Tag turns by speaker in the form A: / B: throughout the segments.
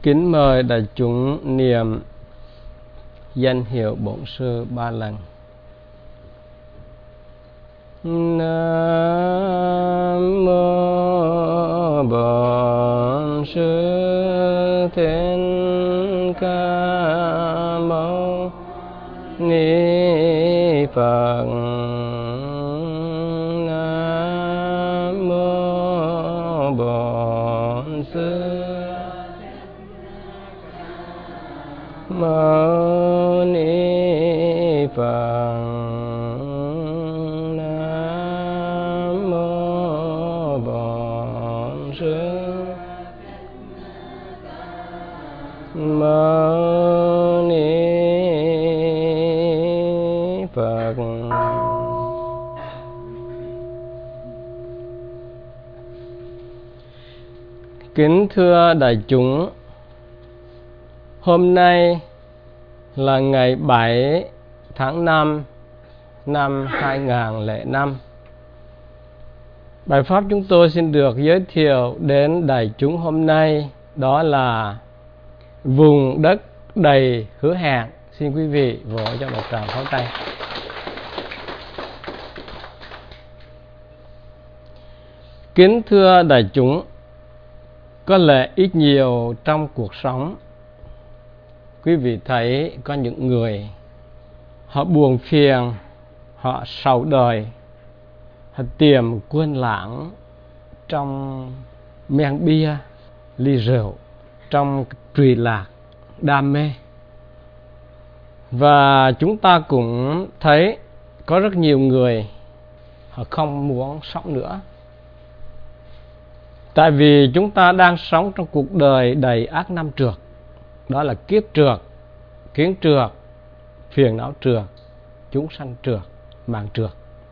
A: Kính mời đại chúng niệm danh hiệu Bổn Sư 3 lần. Nam mô Bổn Sư Thích Ca Mâu Ni Phật. Nam mô Bổn Sư Mâu Ni Phật. Nam mô Bổn Sư Mâu Ni Phật. Kính thưa đại chúng, hôm nay là ngày 7 tháng 5 năm 2005. Bài pháp chúng tôi xin được giới thiệu đến đại chúng hôm nay đó là vùng đất đầy hứa hẹn. Xin quý vị vỗ cho một tràng pháo tay. Kính thưa đại chúng, có lẽ ít nhiều trong cuộc sống quý vị thấy có những người họ buồn phiền, họ sầu đời, họ tìm quên lãng trong men bia, ly rượu, trong trụy lạc, đam mê. Và chúng ta cũng thấy có rất nhiều người họ không muốn sống nữa. Tại vì chúng ta đang sống trong cuộc đời đầy ác năm trượt. Đó là kiếp trượt, kiến trượt, phiền não trượt, chúng sanh trượt, mạng trượt.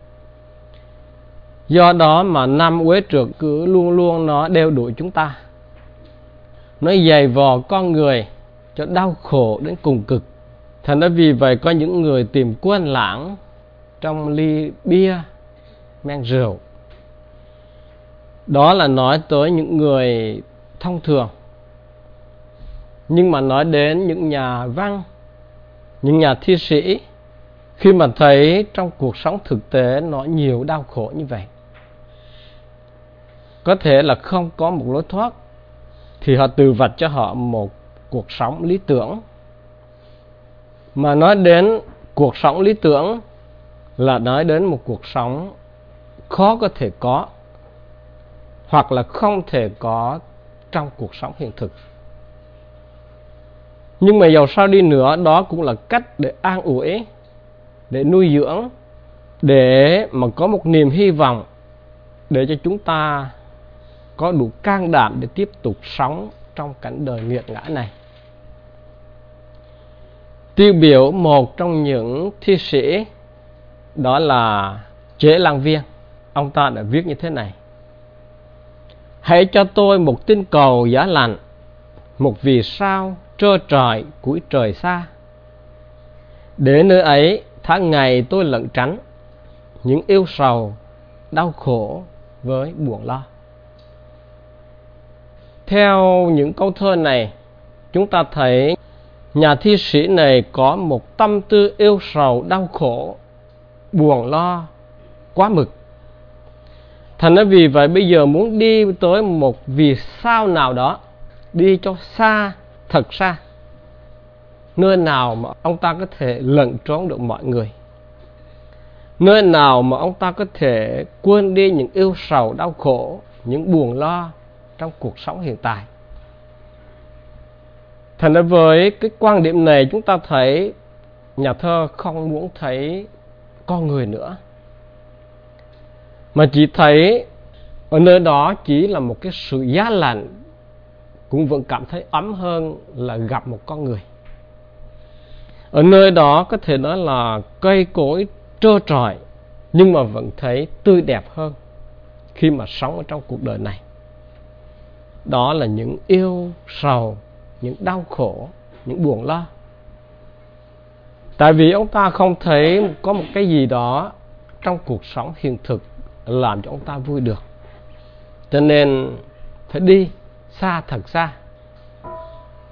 A: Do đó mà năm uế trượt cứ luôn luôn nó đeo đuổi chúng ta. Nó dày vò con người cho đau khổ đến cùng cực. Thành ra vì vậy có những người tìm quên lãng trong ly bia, men rượu. Đó là nói tới những người thông thường. Nhưng mà nói đến những nhà văn, những nhà thi sĩ, khi mà thấy trong cuộc sống thực tế nó nhiều đau khổ như vậy, có thể là không có một lối thoát, thì họ tự vạch cho họ một cuộc sống lý tưởng. Mà nói đến cuộc sống lý tưởng là nói đến một cuộc sống khó có thể có, hoặc là không thể có trong cuộc sống hiện thực. Nhưng mà dầu sao đi nữa, đó cũng là cách để an ủi, để nuôi dưỡng, để mà có một niềm hy vọng, để cho chúng ta có đủ can đảm để tiếp tục sống trong cảnh đời nghiệt ngã này. Tiêu biểu một trong những thi sĩ đó là Chế Lang Viên. Ông ta đã viết như thế này: hãy cho tôi một tinh cầu giá lạnh, một vì sao trơ trọi cuối trời xa, để nơi ấy tháng ngày tôi lẩn tránh những yêu sầu, đau khổ với buồn lo. Theo những câu thơ này, chúng ta thấy nhà thi sĩ này có một tâm tư yêu sầu, đau khổ, buồn lo quá mực. Thành ra vì vậy bây giờ muốn đi tới một vì sao nào đó, đi cho xa, thật xa, nơi nào mà ông ta có thể lẩn trốn được mọi người, nơi nào mà ông ta có thể quên đi những yêu sầu, đau khổ, những buồn lo trong cuộc sống hiện tại. Thành ra với cái quan điểm này, chúng ta thấy nhà thơ không muốn thấy con người nữa, mà chỉ thấy ở nơi đó chỉ là một cái sự giá lạnh, cũng vẫn cảm thấy ấm hơn là gặp một con người. Ở nơi đó có thể nói là cây cối trơ trọi, nhưng mà vẫn thấy tươi đẹp hơn khi mà sống ở trong cuộc đời này. Đó là những yêu sầu, những đau khổ, những buồn lo. Tại vì ông ta không thấy có một cái gì đó trong cuộc sống hiện thực làm cho ông ta vui được, cho nên phải đi xa, thật xa.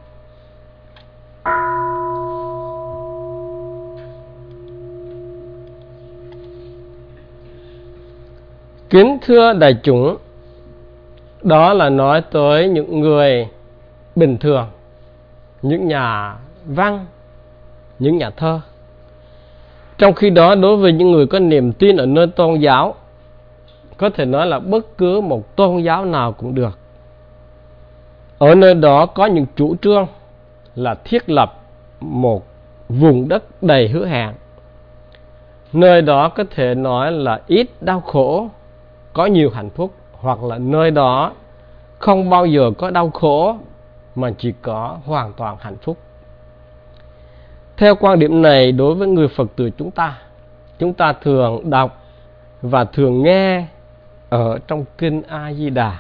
A: Kính thưa đại chúng, đó là nói tới những người bình thường, những nhà văn, những nhà thơ. Trong khi đó, đối với những người có niềm tin ở nơi tôn giáo, có thể nói là bất cứ một tôn giáo nào cũng được, ở nơi đó có những chủ trương là thiết lập một vùng đất đầy hứa hẹn. Nơi đó có thể nói là ít đau khổ, có nhiều hạnh phúc, hoặc là nơi đó không bao giờ có đau khổ mà chỉ có hoàn toàn hạnh phúc. Theo quan điểm này, đối với người Phật tử chúng ta thường đọc và thường nghe ở trong Kinh A Di Đà.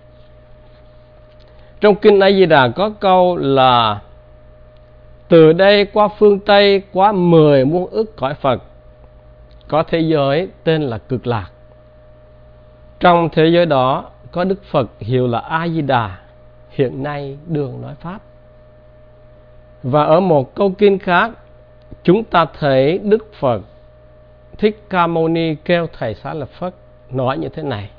A: Trong Kinh A Di Đà có câu là: từ đây qua phương Tây, qua 10 muôn ức cõi Phật, có thế giới tên là Cực Lạc. Trong thế giới đó có Đức Phật hiệu là A Di Đà, hiện nay đường nói Pháp. Và ở một câu kinh khác, chúng ta thấy Đức Phật Thích Ca Mâu Ni kêu Thầy Xá Lợi Phất nói như thế này: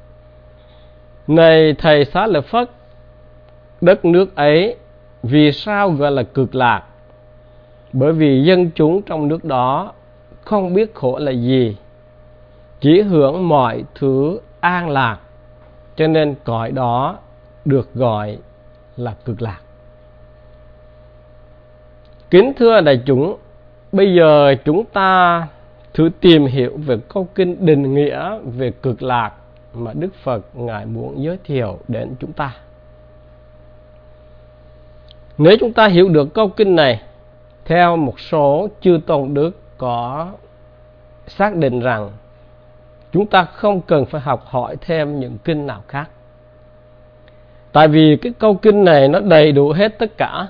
A: này Thầy Xá Lợi Phất, đất nước ấy vì sao gọi là Cực Lạc? Bởi vì dân chúng trong nước đó không biết khổ là gì, chỉ hưởng mọi thứ an lạc, cho nên cõi đó được gọi là Cực Lạc. Kính thưa đại chúng, bây giờ chúng ta thử tìm hiểu về câu kinh định nghĩa về Cực Lạc mà Đức Phật Ngài muốn giới thiệu đến chúng ta. Nếu chúng ta hiểu được câu kinh này, theo một số chư tôn đức có xác định rằng chúng ta không cần phải học hỏi thêm những kinh nào khác. Tại vì cái câu kinh này nó đầy đủ hết tất cả.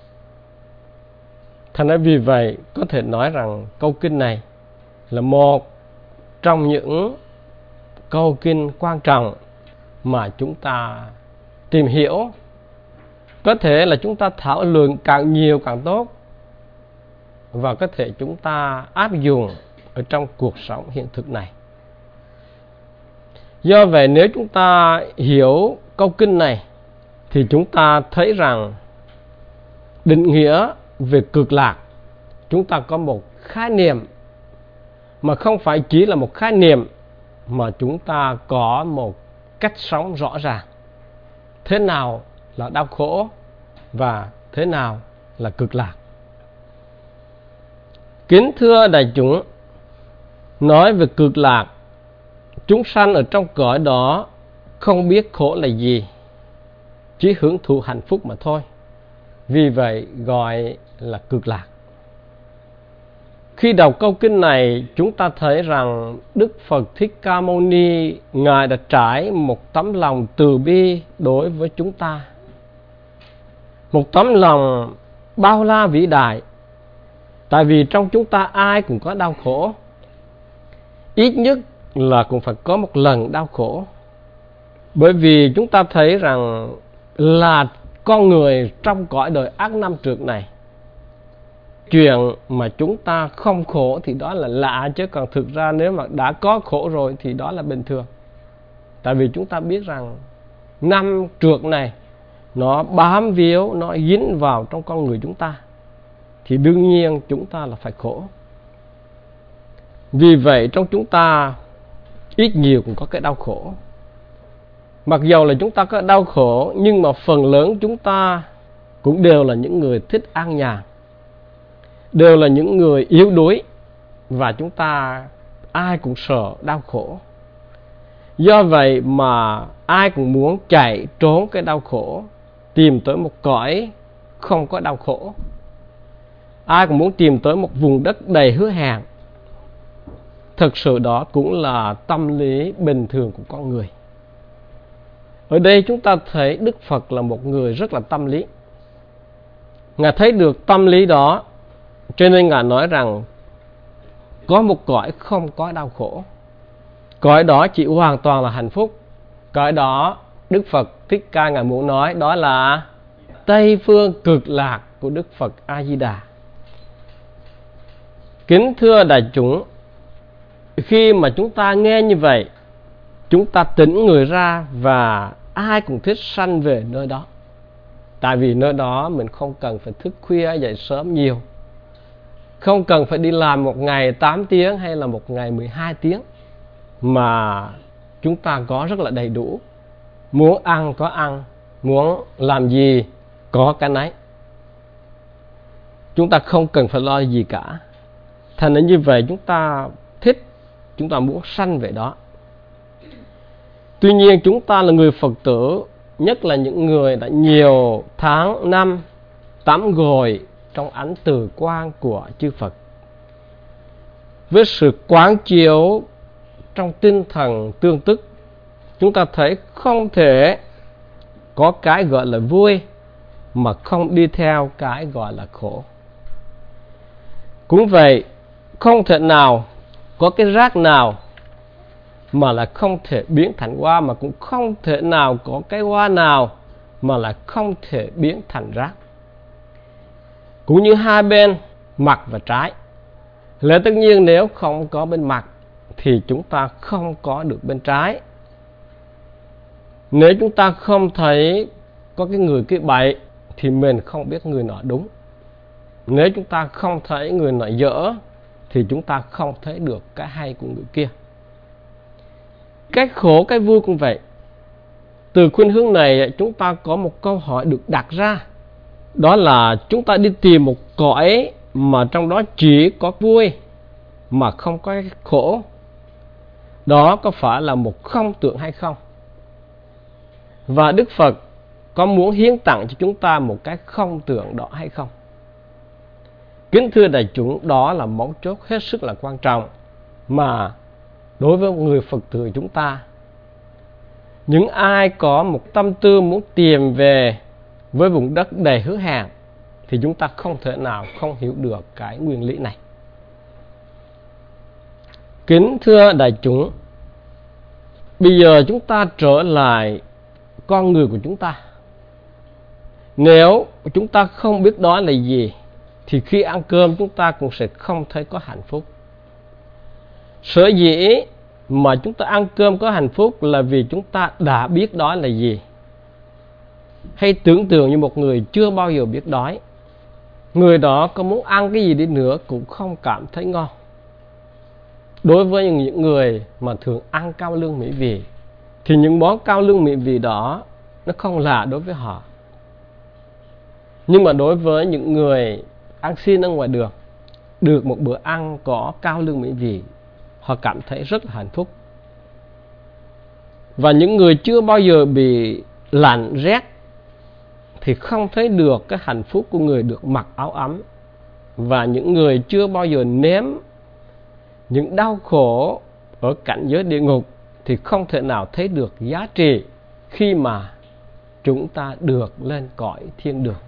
A: Thành ra vì vậy có thể nói rằng câu kinh này là một trong những câu kinh quan trọng mà chúng ta tìm hiểu. Có thể là chúng ta thảo luận càng nhiều càng tốt, và có thể chúng ta áp dụng ở trong cuộc sống hiện thực này. Do vậy, nếu chúng ta hiểu câu kinh này thì chúng ta thấy rằng định nghĩa về Cực Lạc, chúng ta có một khái niệm mà không phải chỉ là một khái niệm, mà chúng ta có một cách sống rõ ràng. Thế nào là đau khổ và thế nào là Cực Lạc? Kính thưa đại chúng, nói về Cực Lạc, chúng sanh ở trong cõi đó không biết khổ là gì, chỉ hưởng thụ hạnh phúc mà thôi. Vì vậy gọi là Cực Lạc. Khi đọc câu kinh này, chúng ta thấy rằng Đức Phật Thích Ca Mâu Ni Ngài đã trải một tấm lòng từ bi đối với chúng ta, một tấm lòng bao la vĩ đại. Tại vì trong chúng ta ai cũng có đau khổ, ít nhất là cũng phải có một lần đau khổ. Bởi vì chúng ta thấy rằng là con người trong cõi đời ác năm trược này, chuyện mà chúng ta không khổ thì đó là lạ, chứ còn thực ra nếu mà đã có khổ rồi thì đó là bình thường. Tại vì chúng ta biết rằng năm trược này nó bám víu, nó dính vào trong con người chúng ta, thì đương nhiên chúng ta là phải khổ. Vì vậy trong chúng ta ít nhiều cũng có cái đau khổ. Mặc dầu là chúng ta có đau khổ, nhưng mà phần lớn chúng ta cũng đều là những người thích an nhàn, đều là những người yếu đuối, và chúng ta ai cũng sợ đau khổ. Do vậy mà ai cũng muốn chạy trốn cái đau khổ, tìm tới một cõi không có đau khổ. Ai cũng muốn tìm tới một vùng đất đầy hứa hẹn. Thực sự đó cũng là tâm lý bình thường của con người. Ở đây chúng ta thấy Đức Phật là một người rất là tâm lý. Ngài thấy được tâm lý đó, cho nên Ngài nói rằng có một cõi không có đau khổ. Cõi đó chỉ hoàn toàn là hạnh phúc. Cõi đó Đức Phật Thích Ca Ngài muốn nói đó là Tây phương Cực Lạc của Đức Phật A Di Đà. Kính thưa đại chúng, khi mà chúng ta nghe như vậy chúng ta tỉnh người ra và ai cũng thích sanh về nơi đó. Tại vì nơi đó mình không cần phải thức khuya dậy sớm nhiều, không cần phải đi làm một ngày 8 tiếng hay là một ngày 12 tiếng, mà chúng ta có rất là đầy đủ. Muốn ăn có ăn, muốn làm gì có cái nấy. Chúng ta không cần phải lo gì cả. Thành ra như vậy chúng ta thích, chúng ta muốn sanh về đó. Tuy nhiên chúng ta là người Phật tử, nhất là những người đã nhiều tháng năm tắm gội trong ánh từ quang của chư Phật, với sự quán chiếu trong tinh thần tương tức, chúng ta thấy không thể có cái gọi là vui mà không đi theo cái gọi là khổ. Cũng vậy, không thể nào có cái rác nào mà là không thể biến thành hoa, mà cũng không thể nào có cái hoa nào mà là không thể biến thành rác. Cũng như hai bên mặt và trái, lẽ tất nhiên nếu không có bên mặt thì chúng ta không có được bên trái. Nếu chúng ta không thấy có cái người kia bậy thì mình không biết người nọ đúng. Nếu chúng ta không thấy người nọ dở thì chúng ta không thấy được cái hay của người kia. Cái khổ, cái vui cũng vậy. Từ khuynh hướng này chúng ta có một câu hỏi được đặt ra. Đó là chúng ta đi tìm một cõi mà trong đó chỉ có vui mà không có cái khổ. Đó có phải là một không tưởng hay không? Và Đức Phật có muốn hiến tặng cho chúng ta một cái không tưởng đó hay không? Kính thưa đại chúng, đó là mấu chốt hết sức là quan trọng mà đối với người Phật tử chúng ta. Những ai có một tâm tư muốn tìm về với vùng đất đầy hứa hẹn thì chúng ta không thể nào không hiểu được cái nguyên lý này. Kính thưa đại chúng, bây giờ chúng ta trở lại con người của chúng ta. Nếu chúng ta không biết đó là gì thì khi ăn cơm chúng ta cũng sẽ không thấy có hạnh phúc. Sở dĩ mà chúng ta ăn cơm có hạnh phúc là vì chúng ta đã biết đó là gì. Hay tưởng tượng như một người chưa bao giờ biết đói, người đó có muốn ăn cái gì đi nữa cũng không cảm thấy ngon. Đối với những người mà thường ăn cao lương mỹ vị thì những món cao lương mỹ vị đó nó không lạ đối với họ. Nhưng mà đối với những người ăn xin ở ngoài đường, được một bữa ăn có cao lương mỹ vị, họ cảm thấy rất là hạnh phúc. Và những người chưa bao giờ bị lạnh rét thì không thấy được cái hạnh phúc của người được mặc áo ấm. Và những người chưa bao giờ nếm những đau khổ ở cảnh giới địa ngục thì không thể nào thấy được giá trị khi mà chúng ta được lên cõi thiên đường.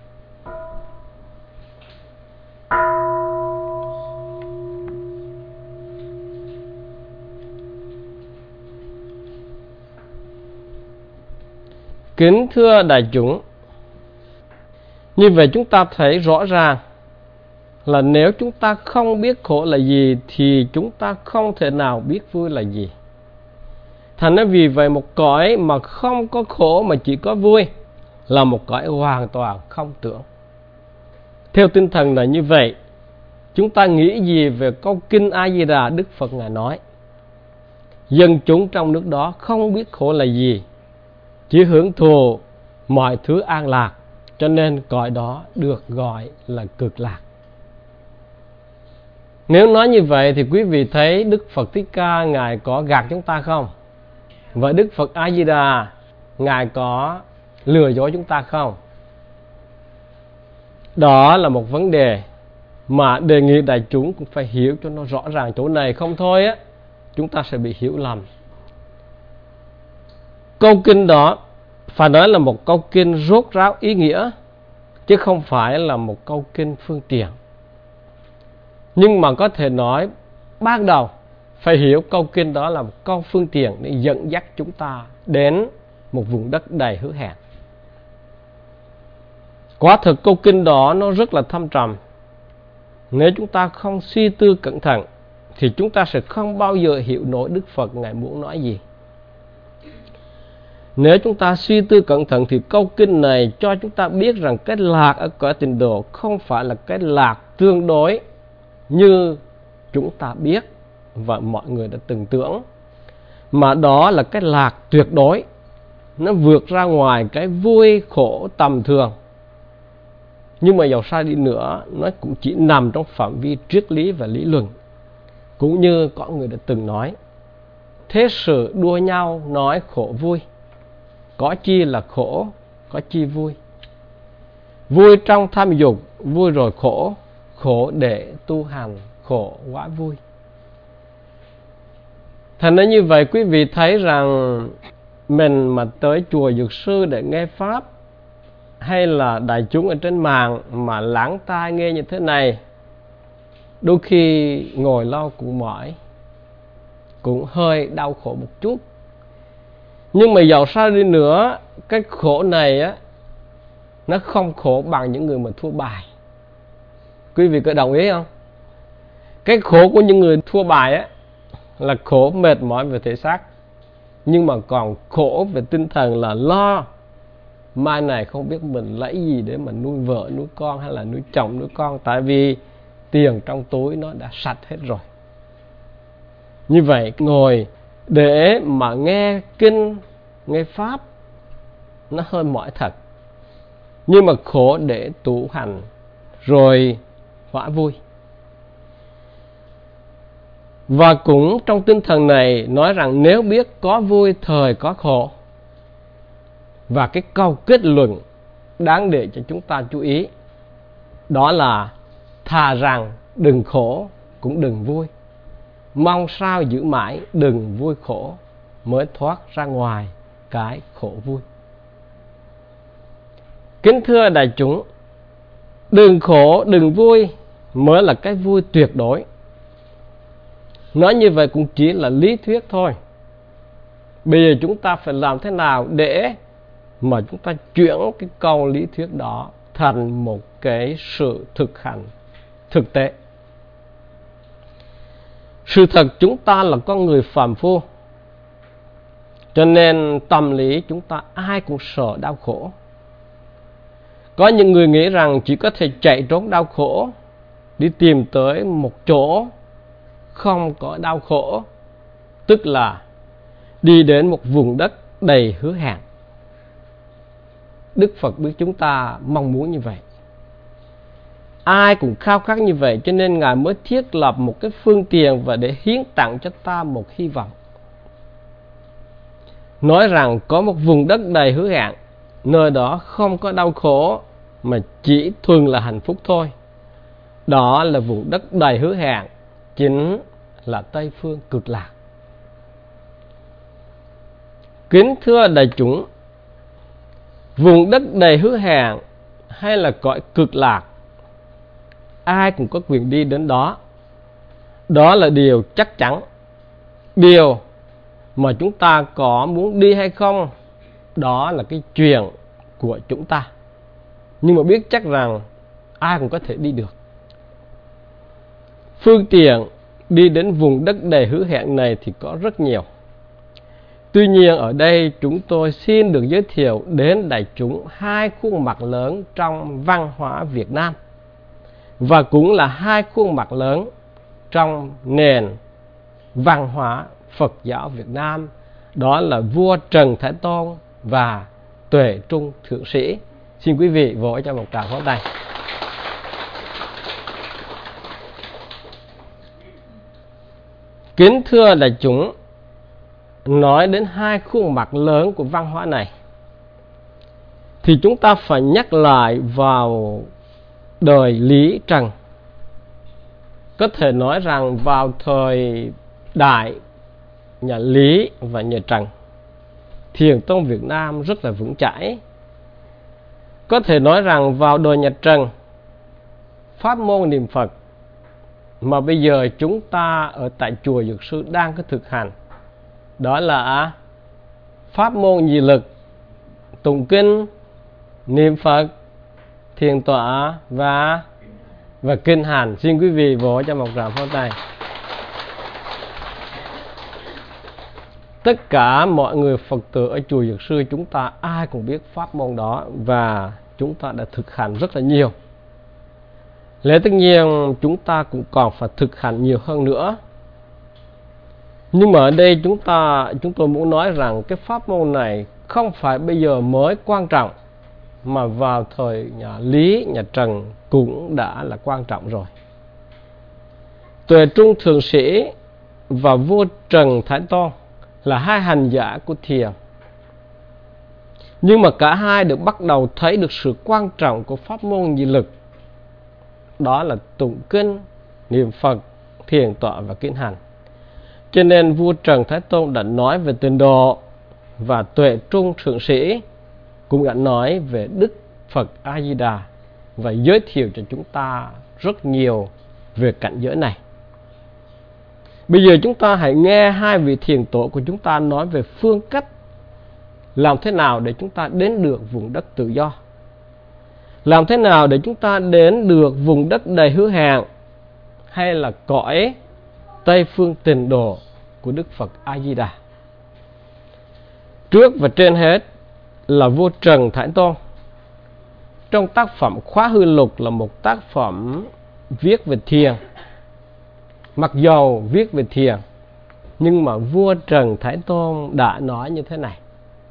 A: Kính thưa đại chúng, như vậy chúng ta thấy rõ ràng là nếu chúng ta không biết khổ là gì thì chúng ta không thể nào biết vui là gì. Thành ra vì vậy một cõi mà không có khổ mà chỉ có vui là một cõi hoàn toàn không tưởng. Theo tinh thần là như vậy, chúng ta nghĩ gì về câu kinh A Di Đà Đức Phật Ngài nói: dân chúng trong nước đó không biết khổ là gì, chỉ hưởng thụ mọi thứ an lạc, cho nên cõi đó được gọi là cực lạc. Nếu nói như vậy thì quý vị thấy Đức Phật Thích Ca Ngài có gạt chúng ta không? Và Đức Phật A Di Đà Ngài có lừa dối chúng ta không? Đó là một vấn đề mà đề nghị đại chúng cũng phải hiểu cho nó rõ ràng chỗ này, không thôi á chúng ta sẽ bị hiểu lầm. Câu kinh đó phải nói là một câu kinh rốt ráo ý nghĩa, chứ không phải là một câu kinh phương tiện. Nhưng mà có thể nói ban đầu phải hiểu câu kinh đó là một câu phương tiện để dẫn dắt chúng ta đến một vùng đất đầy hứa hẹn. Quả thực câu kinh đó nó rất là thâm trầm. Nếu chúng ta không suy tư cẩn thận thì chúng ta sẽ không bao giờ hiểu nổi Đức Phật Ngài muốn nói gì. Nếu chúng ta suy tư cẩn thận thì câu kinh này cho chúng ta biết rằng cái lạc ở cõi tịnh độ không phải là cái lạc tương đối như chúng ta biết và mọi người đã từng tưởng, mà đó là cái lạc tuyệt đối. Nó vượt ra ngoài cái vui khổ tầm thường. Nhưng mà dầu sao đi nữa, nó cũng chỉ nằm trong phạm vi triết lý và lý luận. Cũng như có người đã từng nói, thế sự đua nhau nói khổ vui, có chi là khổ, có chi vui. Vui trong tham dục, vui rồi khổ, khổ để tu hành, khổ quá vui. Thành ra như vậy quý vị thấy rằng mình mà tới chùa Dược Sư để nghe Pháp, hay là đại chúng ở trên mạng mà lắng tai nghe như thế này, đôi khi ngồi lâu cũng mỏi, cũng hơi đau khổ một chút. Nhưng mà dầu sao đi nữa, cái khổ này á, nó không khổ bằng những người mà thua bài. Quý vị có đồng ý không? Cái khổ của những người thua bài á là khổ mệt mỏi về thể xác, nhưng mà còn khổ về tinh thần là lo mai này không biết mình lấy gì để mà nuôi vợ, nuôi con, hay là nuôi chồng, nuôi con, tại vì tiền trong túi nó đã sạch hết rồi. Như vậy ngồi để mà nghe kinh, nghe Pháp nó hơi mỏi thật, nhưng mà khổ để tu hành rồi hóa vui. Và cũng trong tinh thần này nói rằng nếu biết có vui thời có khổ. Và cái câu kết luận đáng để cho chúng ta chú ý, đó là thà rằng đừng khổ cũng đừng vui, mong sao giữ mãi đừng vui khổ, mới thoát ra ngoài cái khổ vui. Kính thưa đại chúng, đừng khổ đừng vui mới là cái vui tuyệt đối. Nói như vậy cũng chỉ là lý thuyết thôi. Bây giờ chúng ta phải làm thế nào để mà chúng ta chuyển cái câu lý thuyết đó thành một cái sự thực hành thực tế. Sự thật chúng ta là con người phàm phu, cho nên tâm lý chúng ta ai cũng sợ đau khổ. Có những người nghĩ rằng chỉ có thể chạy trốn đau khổ, đi tìm tới một chỗ không có đau khổ, tức là đi đến một vùng đất đầy hứa hẹn. Đức Phật biết chúng ta mong muốn như vậy, ai cũng khao khát như vậy, cho nên Ngài mới thiết lập một cái phương tiện và để hiến tặng cho ta một hy vọng. Nói rằng có một vùng đất đầy hứa hẹn, nơi đó không có đau khổ mà chỉ thuần là hạnh phúc thôi. Đó là vùng đất đầy hứa hẹn, chính là Tây Phương Cực Lạc. Kính thưa đại chúng, vùng đất đầy hứa hẹn hay là cõi Cực Lạc, ai cũng có quyền đi đến đó. Đó là điều chắc chắn. Điều mà chúng ta có muốn đi hay không, đó là cái chuyện của chúng ta. Nhưng mà biết chắc rằng ai cũng có thể đi được. Phương tiện đi đến vùng đất đầy hứa hẹn này thì có rất nhiều. Tuy nhiên ở đây chúng tôi xin được giới thiệu đến đại chúng hai khuôn mặt lớn trong văn hóa Việt Nam, và cũng là hai khuôn mặt lớn trong nền văn hóa Phật giáo Việt Nam, đó là vua Trần Thái Tông và Tuệ Trung Thượng Sĩ. Xin quý vị vỗ cho một tràng pháo tay. Kính thưa đại chúng, nói đến hai khuôn mặt lớn của văn hóa này thì chúng ta phải nhắc lại vào đời Lý Trần. Có thể nói rằng vào thời đại nhà Lý và nhà Trần, Thiền tông Việt Nam rất là vững chãi. Có thể nói rằng vào đời nhà Trần, pháp môn niệm Phật mà bây giờ chúng ta ở tại chùa Dược Sư đang có thực hành, đó là pháp môn nhị lực, tụng kinh, niệm Phật, thiền tọa và kinh hành. Xin quý vị vỗ cho một tràng pháo tay. Tất cả mọi người Phật tử ở chùa Dược Sư chúng ta ai cũng biết pháp môn đó, và chúng ta đã thực hành rất là nhiều. Lẽ tất nhiên chúng ta cũng còn phải thực hành nhiều hơn nữa. Nhưng mà ở đây chúng tôi muốn nói rằng cái pháp môn này không phải bây giờ mới quan trọng, mà vào thời nhà Lý, nhà Trần cũng đã là quan trọng rồi. Tuệ Trung Thượng Sĩ và vua Trần Thái Tông là hai hành giả của thiền, nhưng mà cả hai được bắt đầu thấy được sự quan trọng của pháp môn nhị lực, đó là tụng kinh, niệm Phật, thiền tọa và kinh hành. Cho nên vua Trần Thái Tông đã nói về tịnh độ, và Tuệ Trung Thượng Sĩ cũng đã nói về Đức Phật A Di Đà và giới thiệu cho chúng ta rất nhiều về cảnh giới này. Bây giờ chúng ta hãy nghe hai vị thiền tổ của chúng ta nói về phương cách làm thế nào để chúng ta đến được vùng đất tự do, làm thế nào để chúng ta đến được vùng đất đầy hứa hẹn, hay là cõi Tây phương tịnh độ của Đức Phật A Di Đà. Trước và trên hết là vua Trần Thái Tông. Trong tác phẩm Khóa Hư Lục là một tác phẩm viết về thiền. Mặc dầu viết về thiền, nhưng mà vua Trần Thái Tông đã nói như thế này: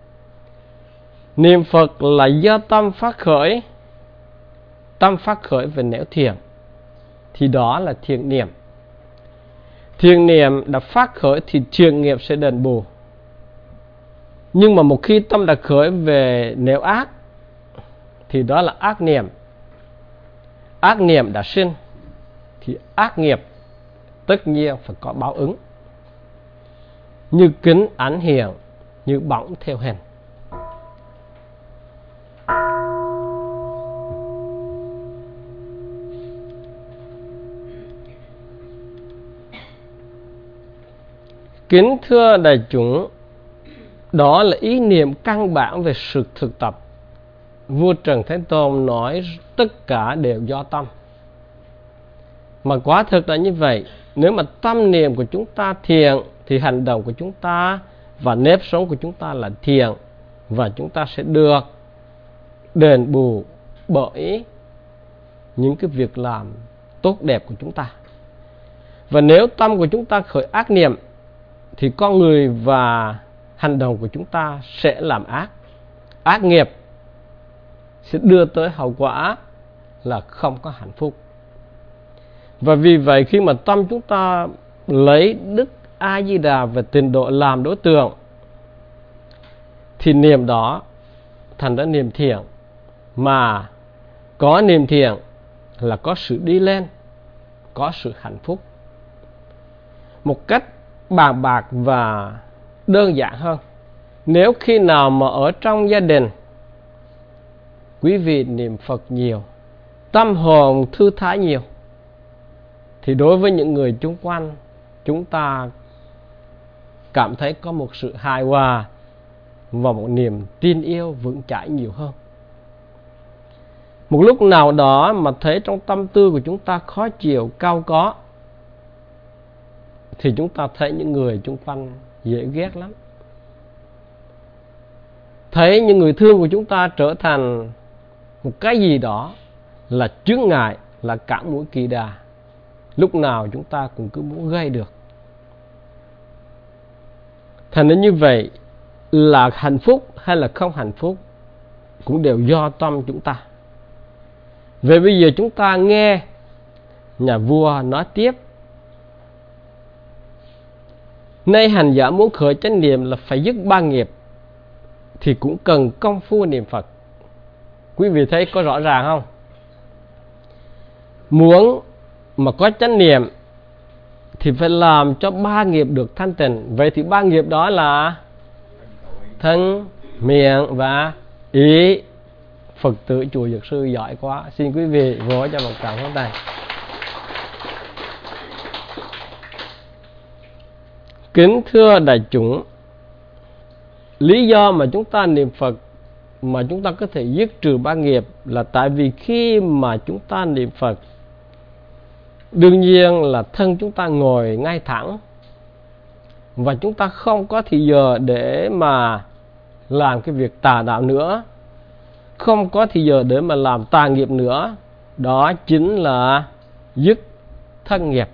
A: niệm Phật là do tâm phát khởi. Tâm phát khởi về nẻo thiền thì đó là thiền niệm. Thiền niệm đã phát khởi thì thiền nghiệp sẽ đền bù. Nhưng mà một khi tâm đã khởi về nẻo ác thì đó là ác niệm. Ác niệm đã sinh thì ác nghiệp tất nhiên phải có báo ứng. Như kính ảnh hiện, như bóng theo hình. Kính thưa đại chúng, đó là ý niệm căn bản về sự thực tập. Vua Trần Thái Tông nói tất cả đều do tâm. Mà quả thực là như vậy. Nếu mà tâm niệm của chúng ta thiện thì hành động của chúng ta và nếp sống của chúng ta là thiện, và chúng ta sẽ được đền bù bởi những cái việc làm tốt đẹp của chúng ta. Và nếu tâm của chúng ta khởi ác niệm thì con người và hành động của chúng ta sẽ làm ác. Ác nghiệp sẽ đưa tới hậu quả là không có hạnh phúc. Và vì vậy khi mà tâm chúng ta lấy Đức A Di Đà và tịnh độ làm đối tượng thì niệm đó thành ra niệm thiện. Mà có niệm thiện là có sự đi lên, có sự hạnh phúc. Một cách bàn bạc và đơn giản hơn, nếu khi nào mà ở trong gia đình quý vị niệm Phật nhiều, tâm hồn thư thái nhiều, thì đối với những người chung quanh chúng ta cảm thấy có một sự hài hòa và một niềm tin yêu vững chãi nhiều hơn. Một lúc nào đó mà thấy trong tâm tư của chúng ta khó chịu, cau có, thì chúng ta thấy những người chung quanh dễ ghét lắm. Thấy những người thương của chúng ta trở thành một cái gì đó là chướng ngại, là cản mũi kỳ đà, lúc nào chúng ta cũng cứ muốn gây được. Thành nên như vậy là hạnh phúc hay là không hạnh phúc cũng đều do tâm chúng ta. Vậy bây giờ chúng ta nghe nhà vua nói tiếp: nay hành giả muốn khởi chánh niệm là phải dứt ba nghiệp, thì cũng cần công phu niệm Phật. Quý vị thấy có rõ ràng không? Muốn mà có chánh niệm thì phải làm cho ba nghiệp được thanh tịnh. Vậy thì ba nghiệp đó là thân, miệng và ý. Phật tử chùa Dược Sư giỏi quá. Xin quý vị vỗ cho một tràng pháo tay. Kính thưa đại chúng, lý do mà chúng ta niệm Phật mà chúng ta có thể dứt trừ ba nghiệp là tại vì khi mà chúng ta niệm Phật, đương nhiên là thân chúng ta ngồi ngay thẳng, và chúng ta không có thì giờ để mà làm cái việc tà đạo nữa, không có thì giờ để mà làm tà nghiệp nữa, đó chính là dứt thân nghiệp.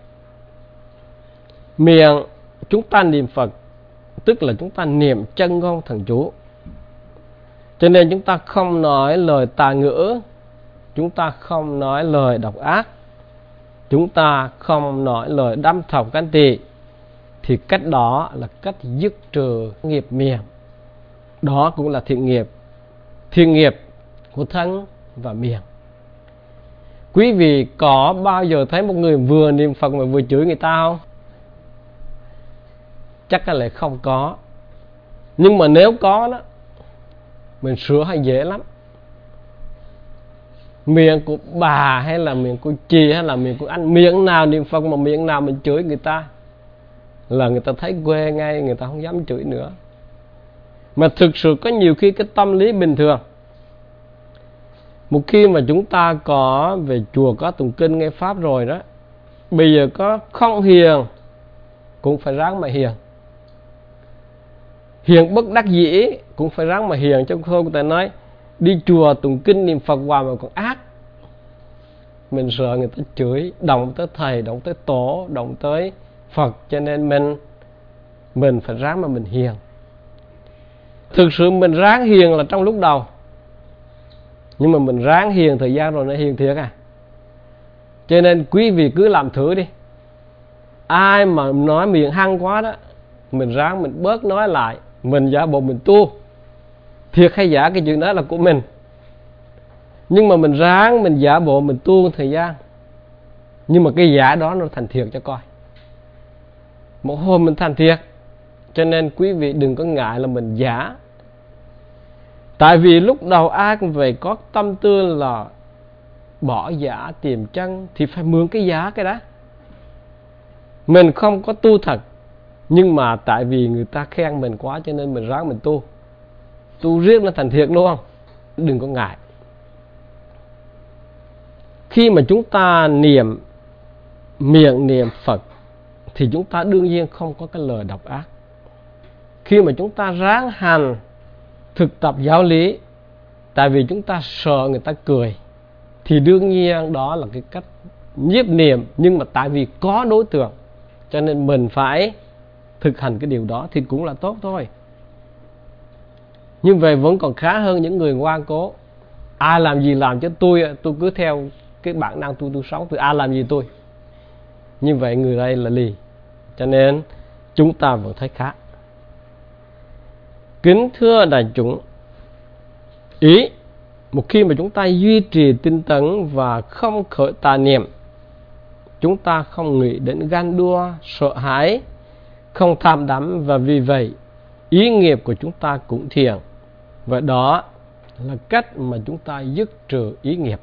A: Miệng chúng ta niệm Phật, tức là chúng ta niệm chân ngôn thần chú. Cho nên chúng ta không nói lời tà ngữ, chúng ta không nói lời độc ác, chúng ta không nói lời đâm thọc ganh tị, thì cách đó là cách dứt trừ nghiệp miệng. Đó cũng là thiện nghiệp của thân và miệng. Quý vị có bao giờ thấy một người vừa niệm Phật mà vừa chửi người ta không? Chắc là không có. Nhưng mà nếu có đó, mình sửa hay dễ lắm. Miệng của bà hay là miệng của chị hay là miệng của anh, miệng nào niệm Phật mà miệng nào mình chửi người ta là người ta thấy quê ngay, người ta không dám chửi nữa. Mà thực sự có nhiều khi cái tâm lý bình thường, một khi mà chúng ta có về chùa, có tụng kinh nghe pháp rồi đó, bây giờ có không hiền cũng phải ráng mà hiền, hiền bất đắc dĩ cũng phải ráng mà hiền. Chứ không người ta nói đi chùa tụng kinh niệm Phật hoài mà còn ác, mình sợ người ta chửi, động tới thầy, động tới tổ, động tới Phật. Cho nên mình phải ráng mà mình hiền. Thực sự mình ráng hiền là trong lúc đầu, nhưng mà mình ráng hiền thời gian rồi nó hiền thiệt à. Cho nên quý vị cứ làm thử đi. Ai mà nói miệng hăng quá đó, mình ráng mình bớt nói lại, mình giả bộ mình tu. Thiệt hay giả cái chuyện đó là của mình, nhưng mà mình ráng mình giả bộ mình tu thời gian, nhưng mà cái giả đó nó thành thiệt cho coi. Một hôm mình thành thiệt. Cho nên quý vị đừng có ngại là mình giả. Tại vì lúc đầu ai cũng vậy, có tâm tư là bỏ giả tìm chân, thì phải mượn cái giả cái đó. Mình không có tu thật, nhưng mà tại vì người ta khen mình quá cho nên mình ráng mình tu. Tu riết nó thành thiệt luôn. Đừng có ngại. Khi mà chúng ta miệng niệm Phật thì chúng ta đương nhiên không có cái lời độc ác. Khi mà chúng ta ráng hành thực tập giáo lý, tại vì chúng ta sợ người ta cười, thì đương nhiên đó là cái cách nhiếp niệm. Nhưng mà tại vì có đối tượng cho nên mình phải thực hành cái điều đó thì cũng là tốt thôi. Nhưng vậy vẫn còn khá hơn những người ngoan cố. Ai làm gì làm, chứ tôi cứ theo cái bản năng tôi sống, tôi ai làm gì tôi. Như vậy người đây là lì. Cho nên chúng ta vẫn thấy khác. Kính thưa đại chúng, ý một khi mà chúng ta duy trì tinh tấn và không khởi tà niệm, chúng ta không nghĩ đến ganh đua, sợ hãi, không tham đắm, và vì vậy ý nghiệp của chúng ta cũng thiện. Và đó là cách mà chúng ta dứt trừ ý nghiệp.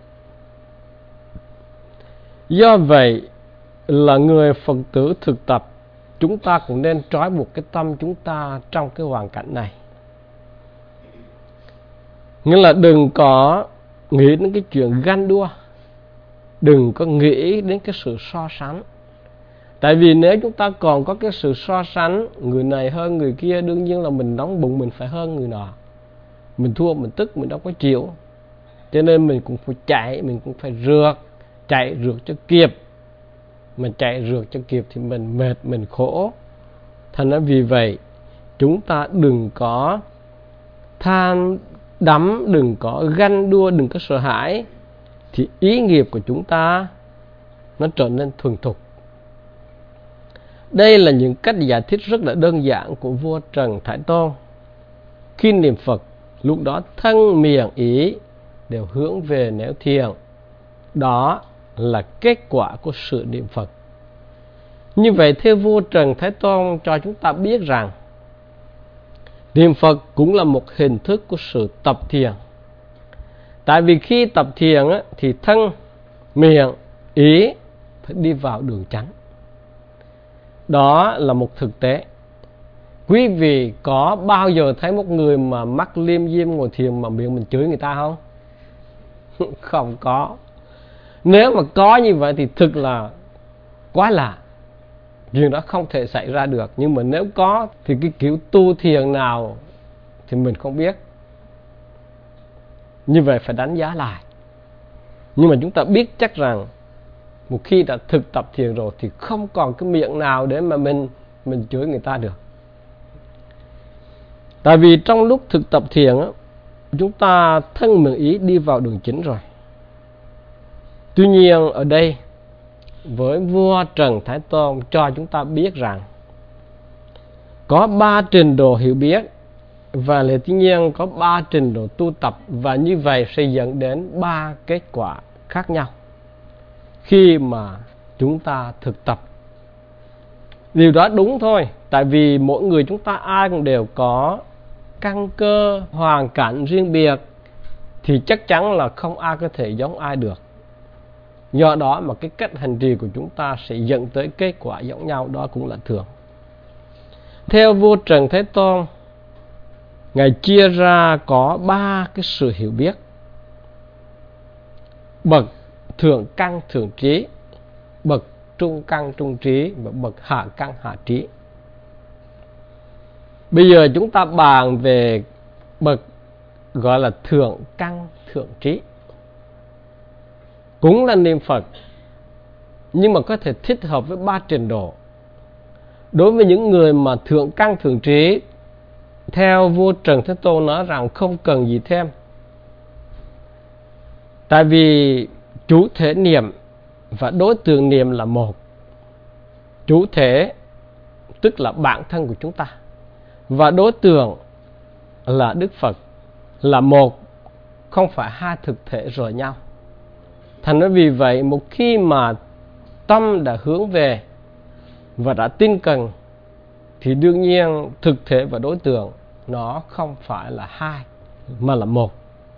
A: Do vậy là người Phật tử thực tập, chúng ta cũng nên trói buộc cái tâm chúng ta trong cái hoàn cảnh này. Nghĩa là đừng có nghĩ đến cái chuyện ganh đua, đừng có nghĩ đến cái sự so sánh. Tại vì nếu chúng ta còn có cái sự so sánh, người này hơn người kia, đương nhiên là mình đóng bụng mình phải hơn người nọ. Mình thua mình tức mình đâu có chịu. Cho nên mình cũng phải chạy, mình cũng phải rượt, chạy rượt cho kịp. Mình chạy rượt cho kịp thì mình mệt, mình khổ. Thành ra vì vậy chúng ta đừng có tham đắm, đừng có ganh đua, đừng có sợ hãi, thì ý nghiệp của chúng ta nó trở nên thuần thục. Đây là những cách giải thích rất là đơn giản của vua Trần Thái Tôn. Khi niệm Phật, lúc đó thân miệng ý đều hướng về nẻo thiền. Đó là kết quả của sự niệm Phật. Như vậy theo vua Trần Thái Tôn cho chúng ta biết rằng niệm Phật cũng là một hình thức của sự tập thiền. Tại vì khi tập thiền thì thân, miệng, ý phải đi vào đường chánh. Đó là một thực tế. Quý vị có bao giờ thấy một người mà mắt liêm diêm ngồi thiền mà miệng mình chửi người ta không? Không có. Nếu mà có như vậy thì thực là quá lạ. Chuyện đó không thể xảy ra được. Nhưng mà nếu có thì cái kiểu tu thiền nào thì mình không biết. Như vậy phải đánh giá lại. Nhưng mà chúng ta biết chắc rằng một khi đã thực tập thiền rồi thì không còn cái miệng nào để mà mình chửi người ta được. Tại vì trong lúc thực tập thiền á, chúng ta thân mình ý đi vào đường chính rồi. Tuy nhiên ở đây với vua Trần Thái Tông cho chúng ta biết rằng có 3 trình độ hiểu biết và lẽ tuy nhiên có 3 trình độ tu tập, và như vậy sẽ dẫn đến 3 kết quả khác nhau khi mà chúng ta thực tập. Điều đó đúng thôi, tại vì mỗi người chúng ta ai cũng đều có căn cơ, hoàn cảnh riêng biệt, thì chắc chắn là không ai có thể giống ai được. Do đó mà cái cách hành trì của chúng ta sẽ dẫn tới kết quả giống nhau, đó cũng là thường. Theo vua Trần Thế Tôn, Ngài chia ra có 3 cái sự hiểu biết: bậc thượng căn thượng trí, bậc trung căn trung trí và bậc hạ căn hạ trí. Bây giờ chúng ta bàn về bậc gọi là thượng căn thượng trí. Cũng là niệm Phật, nhưng mà có thể thích hợp với 3 trình độ. Đối với những người mà thượng căn thượng trí, theo vua Trần Thế Tôn nói rằng không cần gì thêm. Tại vì chủ thể niệm và đối tượng niệm là một. Chủ thể tức là bản thân của chúng ta, và đối tượng là Đức Phật là một, không phải 2 thực thể rời nhau. Thành ra vì vậy một khi mà tâm đã hướng về và đã tin cần thì đương nhiên thực thể và đối tượng nó không phải là 2 mà là một.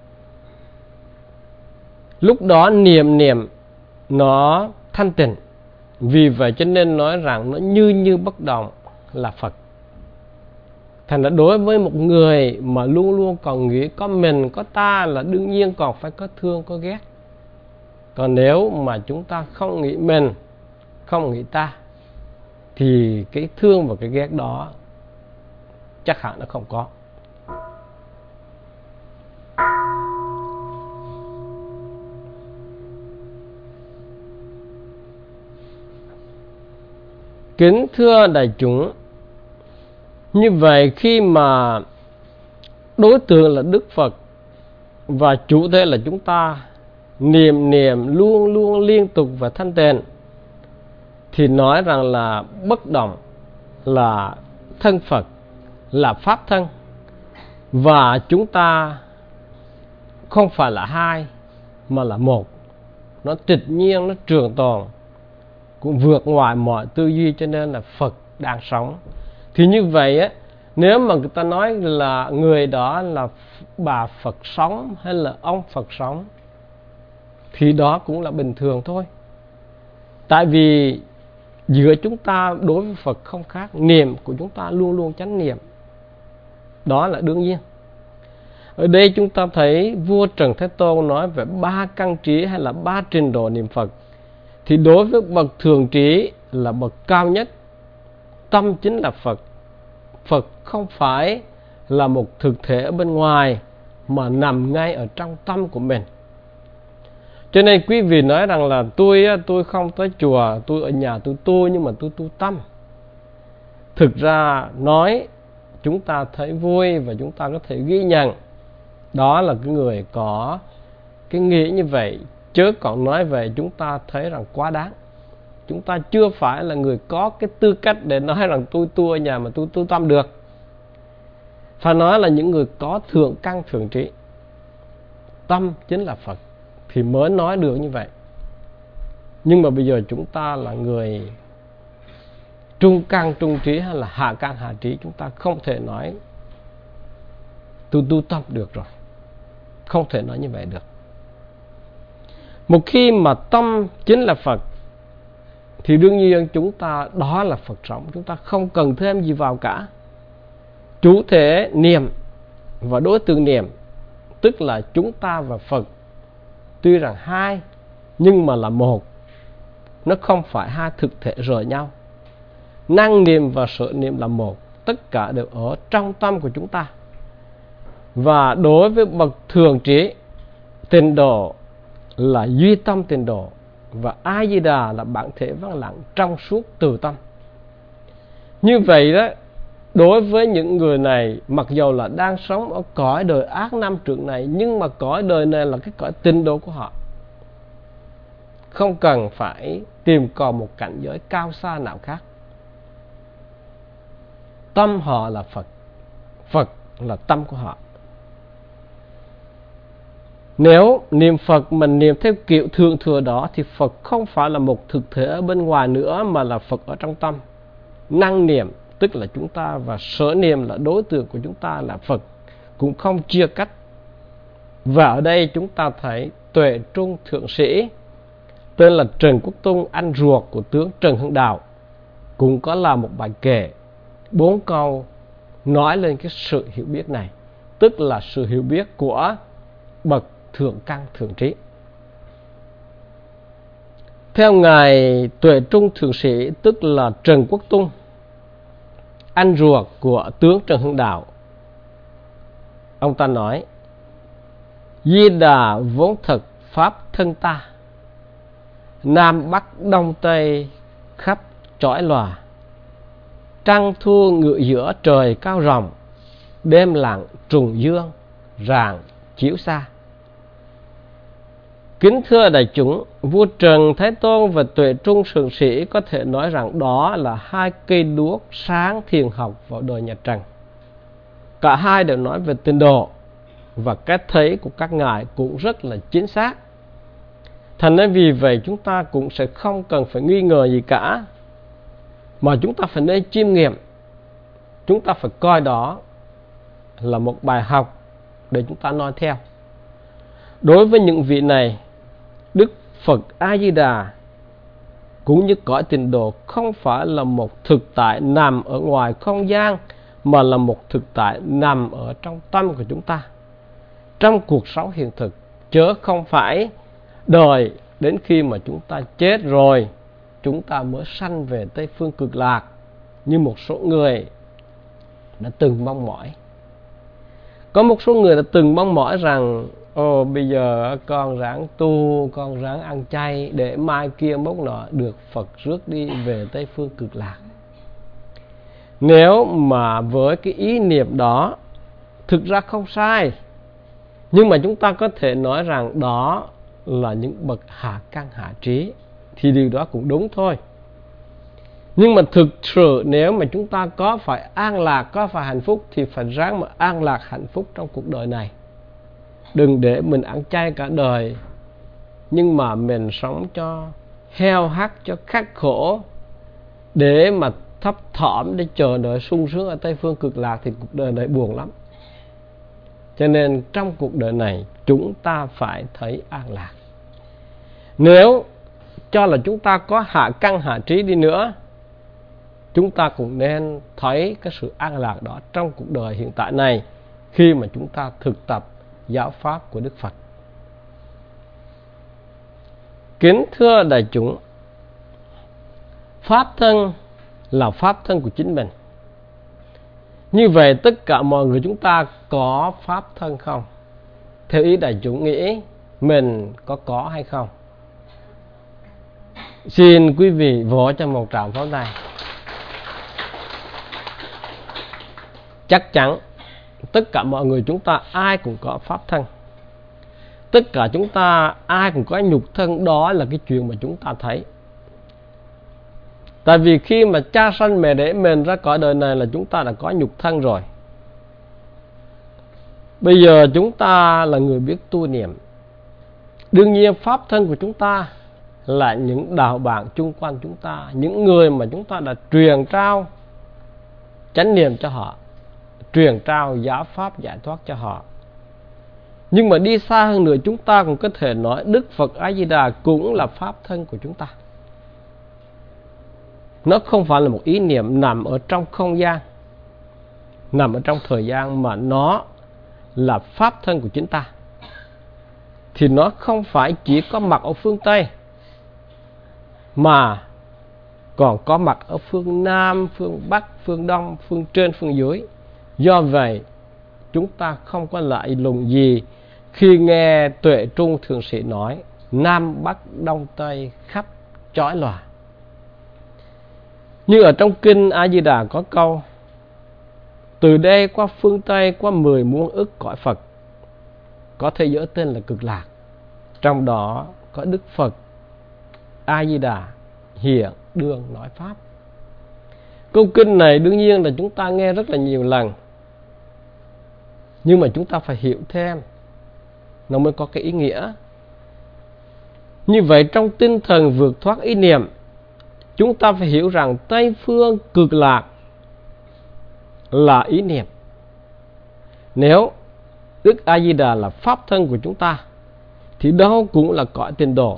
A: Lúc đó niệm nó thanh tịnh. Vì vậy cho nên nói rằng nó như bất động là Phật. Thành ra đối với một người mà luôn luôn còn nghĩ có mình, có ta là đương nhiên còn phải có thương, có ghét. Còn nếu mà chúng ta không nghĩ mình, không nghĩ ta, thì cái thương và cái ghét đó chắc hẳn nó không có. Kính thưa đại chúng, như vậy khi mà đối tượng là Đức Phật và chủ thể là chúng ta, niệm luôn luôn liên tục và thanh tịnh, thì nói rằng là bất động là thân Phật, là pháp thân, và chúng ta không phải là 2 mà là một. Nó tịch nhiên, nó trường tồn, cũng vượt ngoài mọi tư duy, cho nên là Phật đang sống. Thì như vậy á, nếu mà người ta nói là người đó là bà Phật sống hay là ông Phật sống, thì đó cũng là bình thường thôi. Tại vì giữa chúng ta đối với Phật không khác, niệm của chúng ta luôn luôn chánh niệm, đó là đương nhiên. Ở đây chúng ta thấy vua Trần Thế Tôn nói về 3 căn trí hay là 3 trình độ niệm Phật. Thì đối với bậc thường trí là bậc cao nhất, tâm chính là Phật. Phật không phải là một thực thể ở bên ngoài mà nằm ngay ở trong tâm của mình. Cho nên quý vị nói rằng là tôi không tới chùa, tôi ở nhà tôi tu, nhưng mà tôi tu tâm. Thực ra nói chúng ta thấy vui và chúng ta có thể ghi nhận, đó là cái người có cái nghĩ như vậy. Chứ còn nói về chúng ta thấy rằng quá đáng. Chúng ta chưa phải là người có cái tư cách để nói rằng tôi tu ở nhà mà tôi tu tâm được. Phải nói là những người có thượng căn thượng trí, tâm chính là Phật, thì mới nói được như vậy. Nhưng mà bây giờ chúng ta là người trung căn trung trí hay là hạ căn hạ trí, chúng ta không thể nói tôi tu tâm được rồi. Không thể nói như vậy được. Một khi mà tâm chính là Phật thì đương nhiên chúng ta đó là Phật sống. Chúng ta không cần thêm gì vào cả. Chủ thể niệm và đối tượng niệm, tức là chúng ta và Phật, tuy rằng 2 nhưng mà là một. Nó không phải 2 thực thể rời nhau. năng niệm và sở niệm là một, tất cả đều ở trong tâm của chúng ta. Và đối với bậc thường trí, tịnh độ là duy tâm tịnh độ, và A Di Đà là bản thể vắng lặng trong suốt từ tâm. Như vậy đó, đối với những người này, mặc dù là đang sống ở cõi đời ác năm trượng này, nhưng mà cõi đời này là cái cõi tịnh độ của họ, không cần phải tìm còn một cảnh giới cao xa nào khác. Tâm họ là Phật, Phật là tâm của họ. Nếu niệm Phật mình niệm theo kiểu thượng thừa đó, thì Phật không phải là một thực thể ở bên ngoài nữa, mà là Phật ở trong tâm. Năng niệm tức là chúng ta, và sở niệm là đối tượng của chúng ta là Phật, cũng không chia cách. Và ở đây chúng ta thấy Tuệ Trung thượng sĩ tên là Trần Quốc Tung, anh ruột của tướng Trần Hưng Đạo, cũng có làm một bài kệ 4 câu nói lên cái sự hiểu biết này, tức là sự hiểu biết của bậc thượng căn thượng trí. Theo ngài Tuệ Trung thượng sĩ, tức là Trần Quốc Tung, anh ruột của tướng Trần Hưng Đạo, ông ta nói: Di Đà vốn thực pháp thân ta, Nam Bắc Đông Tây khắp chói lòa, trăng thua ngự giữa trời cao rộng, đêm lặng trùng dương rạng chiếu xa. Kính thưa đại chúng, vua Trần Thái Tôn và Tuệ Trung thượng sĩ có thể nói rằng đó là hai cây đuốc sáng thiền học vào đời nhà Trần. Cả hai đều nói về tịnh độ, và cái thấy của các ngài cũng rất là chính xác. Thành nên vì vậy chúng ta cũng sẽ không cần phải nghi ngờ gì cả, mà chúng ta phải nên chiêm nghiệm. Chúng ta phải coi đó là một bài học để chúng ta noi theo. Đối với những vị này, Đức Phật A Di Đà cũng như cõi tịnh độ không phải là một thực tại nằm ở ngoài không gian, mà là một thực tại nằm ở trong tâm của chúng ta, trong cuộc sống hiện thực, chớ không phải đợi đến khi mà chúng ta chết rồi chúng ta mới sanh về Tây Phương Cực Lạc như một số người đã từng mong mỏi. Có một số người đã từng mong mỏi rằng bây giờ con ráng tu, con ráng ăn chay để mai kia mốc nọ được Phật rước đi về Tây Phương Cực Lạc. Nếu mà với cái ý niệm đó thực ra không sai, nhưng mà chúng ta có thể nói rằng đó là những bậc hạ căn hạ trí, thì điều đó cũng đúng thôi. Nhưng mà thực sự nếu mà chúng ta có phải an lạc, có phải hạnh phúc, thì phải ráng mà an lạc hạnh phúc trong cuộc đời này. Đừng để mình ăn chay cả đời, nhưng mà mình sống cho heo hắt, cho khắc khổ, để mà thấp thỏm để chờ đợi sung sướng ở Tây Phương Cực Lạc, thì cuộc đời này buồn lắm. Cho nên trong cuộc đời này chúng ta phải thấy an lạc. Nếu cho là chúng ta có hạ căn hạ trí đi nữa, chúng ta cũng nên thấy cái sự an lạc đó trong cuộc đời hiện tại này, khi mà chúng ta thực tập giáo pháp của Đức Phật. Kính thưa đại chúng, pháp thân là pháp thân của chính mình. Như vậy tất cả mọi người chúng ta có pháp thân không? Theo ý đại chúng nghĩ mình có hay không? Xin quý vị vỗ cho một tràng pháo tay. Chắc chắn tất cả mọi người chúng ta ai cũng có pháp thân. Tất cả chúng ta ai cũng có nhục thân, đó là cái chuyện mà chúng ta thấy. Tại vì khi mà cha sanh mẹ đẻ mình ra cõi đời này là chúng ta đã có nhục thân rồi. Bây giờ chúng ta là người biết tu niệm. Đương nhiên pháp thân của chúng ta là những đạo bạn chung quanh chúng ta, những người mà chúng ta đã truyền trao chánh niệm cho họ, truyền trao giáo pháp giải thoát cho họ. Nhưng mà đi xa hơn nữa, chúng ta cũng có thể nói Đức Phật A Di Đà cũng là pháp thân của chúng ta. Nó không phải là một ý niệm nằm ở trong không gian, nằm ở trong thời gian, mà nó là pháp thân của chúng ta. Thì nó không phải chỉ có mặt ở phương Tây, mà còn có mặt ở phương Nam, phương Bắc, phương Đông, phương trên, phương dưới. Do vậy, chúng ta không có lạ lùng gì khi nghe Tuệ Trung Thượng Sĩ nói Nam, Bắc, Đông, Tây khắp chói lòa. Như ở trong kinh A Di Đà có câu: từ đây qua phương Tây, qua 10 muôn ức cõi Phật, có thế giới tên là Cực Lạc. Trong đó có Đức Phật A Di Đà hiện đương nói pháp. Câu kinh này đương nhiên là chúng ta nghe rất là nhiều lần, nhưng mà chúng ta phải hiểu thêm, nó mới có cái ý nghĩa. Như vậy, trong tinh thần vượt thoát ý niệm, chúng ta phải hiểu rằng Tây phương Cực Lạc là ý niệm. Nếu Đức A Di Đà là pháp thân của chúng ta, thì đâu cũng là cõi Tịnh Độ.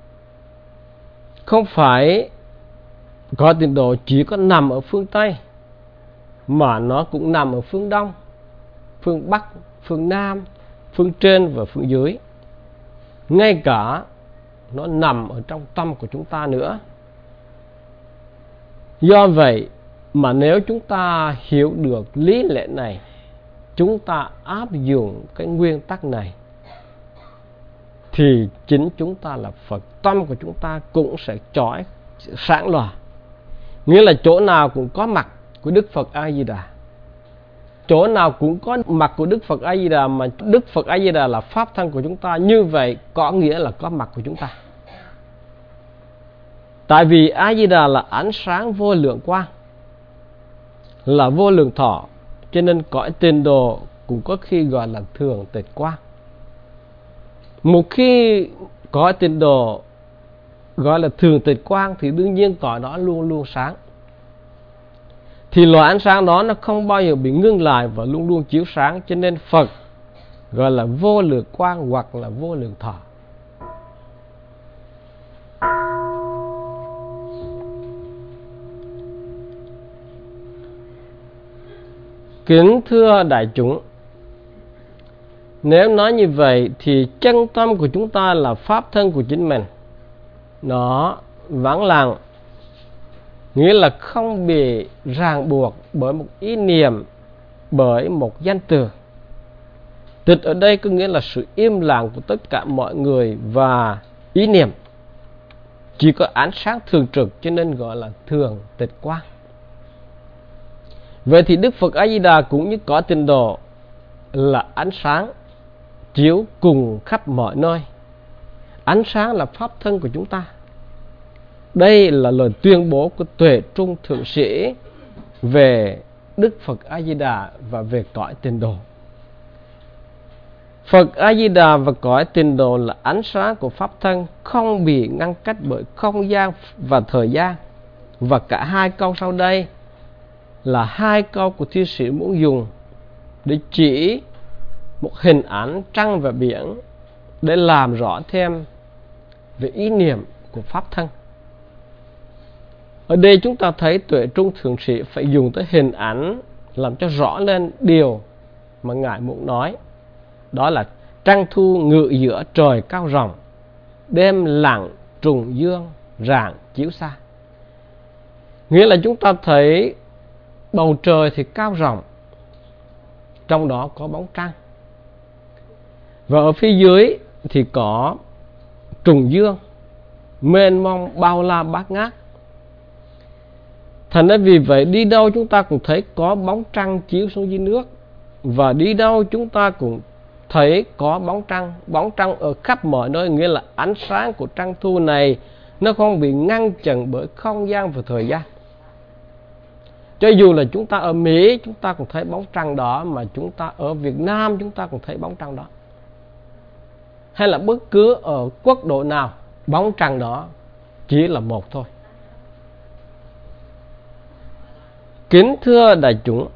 A: Không phải cõi Tịnh Độ chỉ có nằm ở phương Tây, mà nó cũng nằm ở phương Đông, phương Bắc, phương Nam, phương trên và phương dưới. Ngay cả nó nằm ở trong tâm của chúng ta nữa. Do vậy mà nếu chúng ta hiểu được lý lẽ này, chúng ta áp dụng cái nguyên tắc này, thì chính chúng ta là Phật, tâm của chúng ta cũng sẽ chói sáng lòa. Nghĩa là chỗ nào cũng có mặt của Đức Phật A Di Đà, chỗ nào cũng có mặt của Đức Phật A Di Đà, mà Đức Phật A Di Đà là pháp thân của chúng ta, như vậy có nghĩa là có mặt của chúng ta. Tại vì A Di Đà là ánh sáng vô lượng quang, là vô lượng thọ, cho nên cõi Tịnh Độ cũng có khi gọi là thường tịch quang. Một khi cõi Tịnh Độ gọi là thường tịch quang thì đương nhiên cõi đó luôn luôn sáng. Thì loại ánh sáng đó nó không bao giờ bị ngưng lại và luôn luôn chiếu sáng, cho nên Phật gọi là vô lượng quang hoặc là vô lượng thọ. Kính thưa đại chúng, nếu nói như vậy thì chân tâm của chúng ta là pháp thân của chính mình. Nó vắng lặng, nghĩa là không bị ràng buộc bởi một ý niệm, bởi một danh từ. Tịch ở đây có nghĩa là sự im lặng của tất cả mọi người và ý niệm. Chỉ có ánh sáng thường trực, cho nên gọi là thường tịch quang. Vậy thì Đức Phật A Di Đà cũng như cõi Tịnh Độ là ánh sáng chiếu cùng khắp mọi nơi. Ánh sáng là pháp thân của chúng ta. Đây là lời tuyên bố của Tuệ Trung Thượng Sĩ về Đức Phật A Di Đà và về cõi Tịnh Độ. Phật A Di Đà và cõi Tịnh Độ là ánh sáng của pháp thân, không bị ngăn cách bởi không gian và thời gian. Và cả hai câu sau đây là hai câu của thi sĩ muốn dùng để chỉ một hình ảnh trăng và biển, để làm rõ thêm về ý niệm của pháp thân. Ở đây chúng ta thấy Tuệ Trung Thượng Sĩ phải dùng tới hình ảnh làm cho rõ lên điều mà Ngài muốn nói. Đó là trăng thu ngự giữa trời cao rộng, đêm lặng trùng dương rạng chiếu xa. Nghĩa là chúng ta thấy bầu trời thì cao rộng, trong đó có bóng trăng. Và ở phía dưới thì có trùng dương, mênh mông bao la bát ngát. Thành ra vì vậy đi đâu chúng ta cũng thấy có bóng trăng chiếu xuống dưới nước, và đi đâu chúng ta cũng thấy có bóng trăng. Bóng trăng ở khắp mọi nơi, nghĩa là ánh sáng của trăng thu này nó không bị ngăn chặn bởi không gian và thời gian. Cho dù là chúng ta ở Mỹ chúng ta cũng thấy bóng trăng đó, mà chúng ta ở Việt Nam chúng ta cũng thấy bóng trăng đó, hay là bất cứ ở quốc độ nào, bóng trăng đó chỉ là một thôi. Kính thưa đại chúng,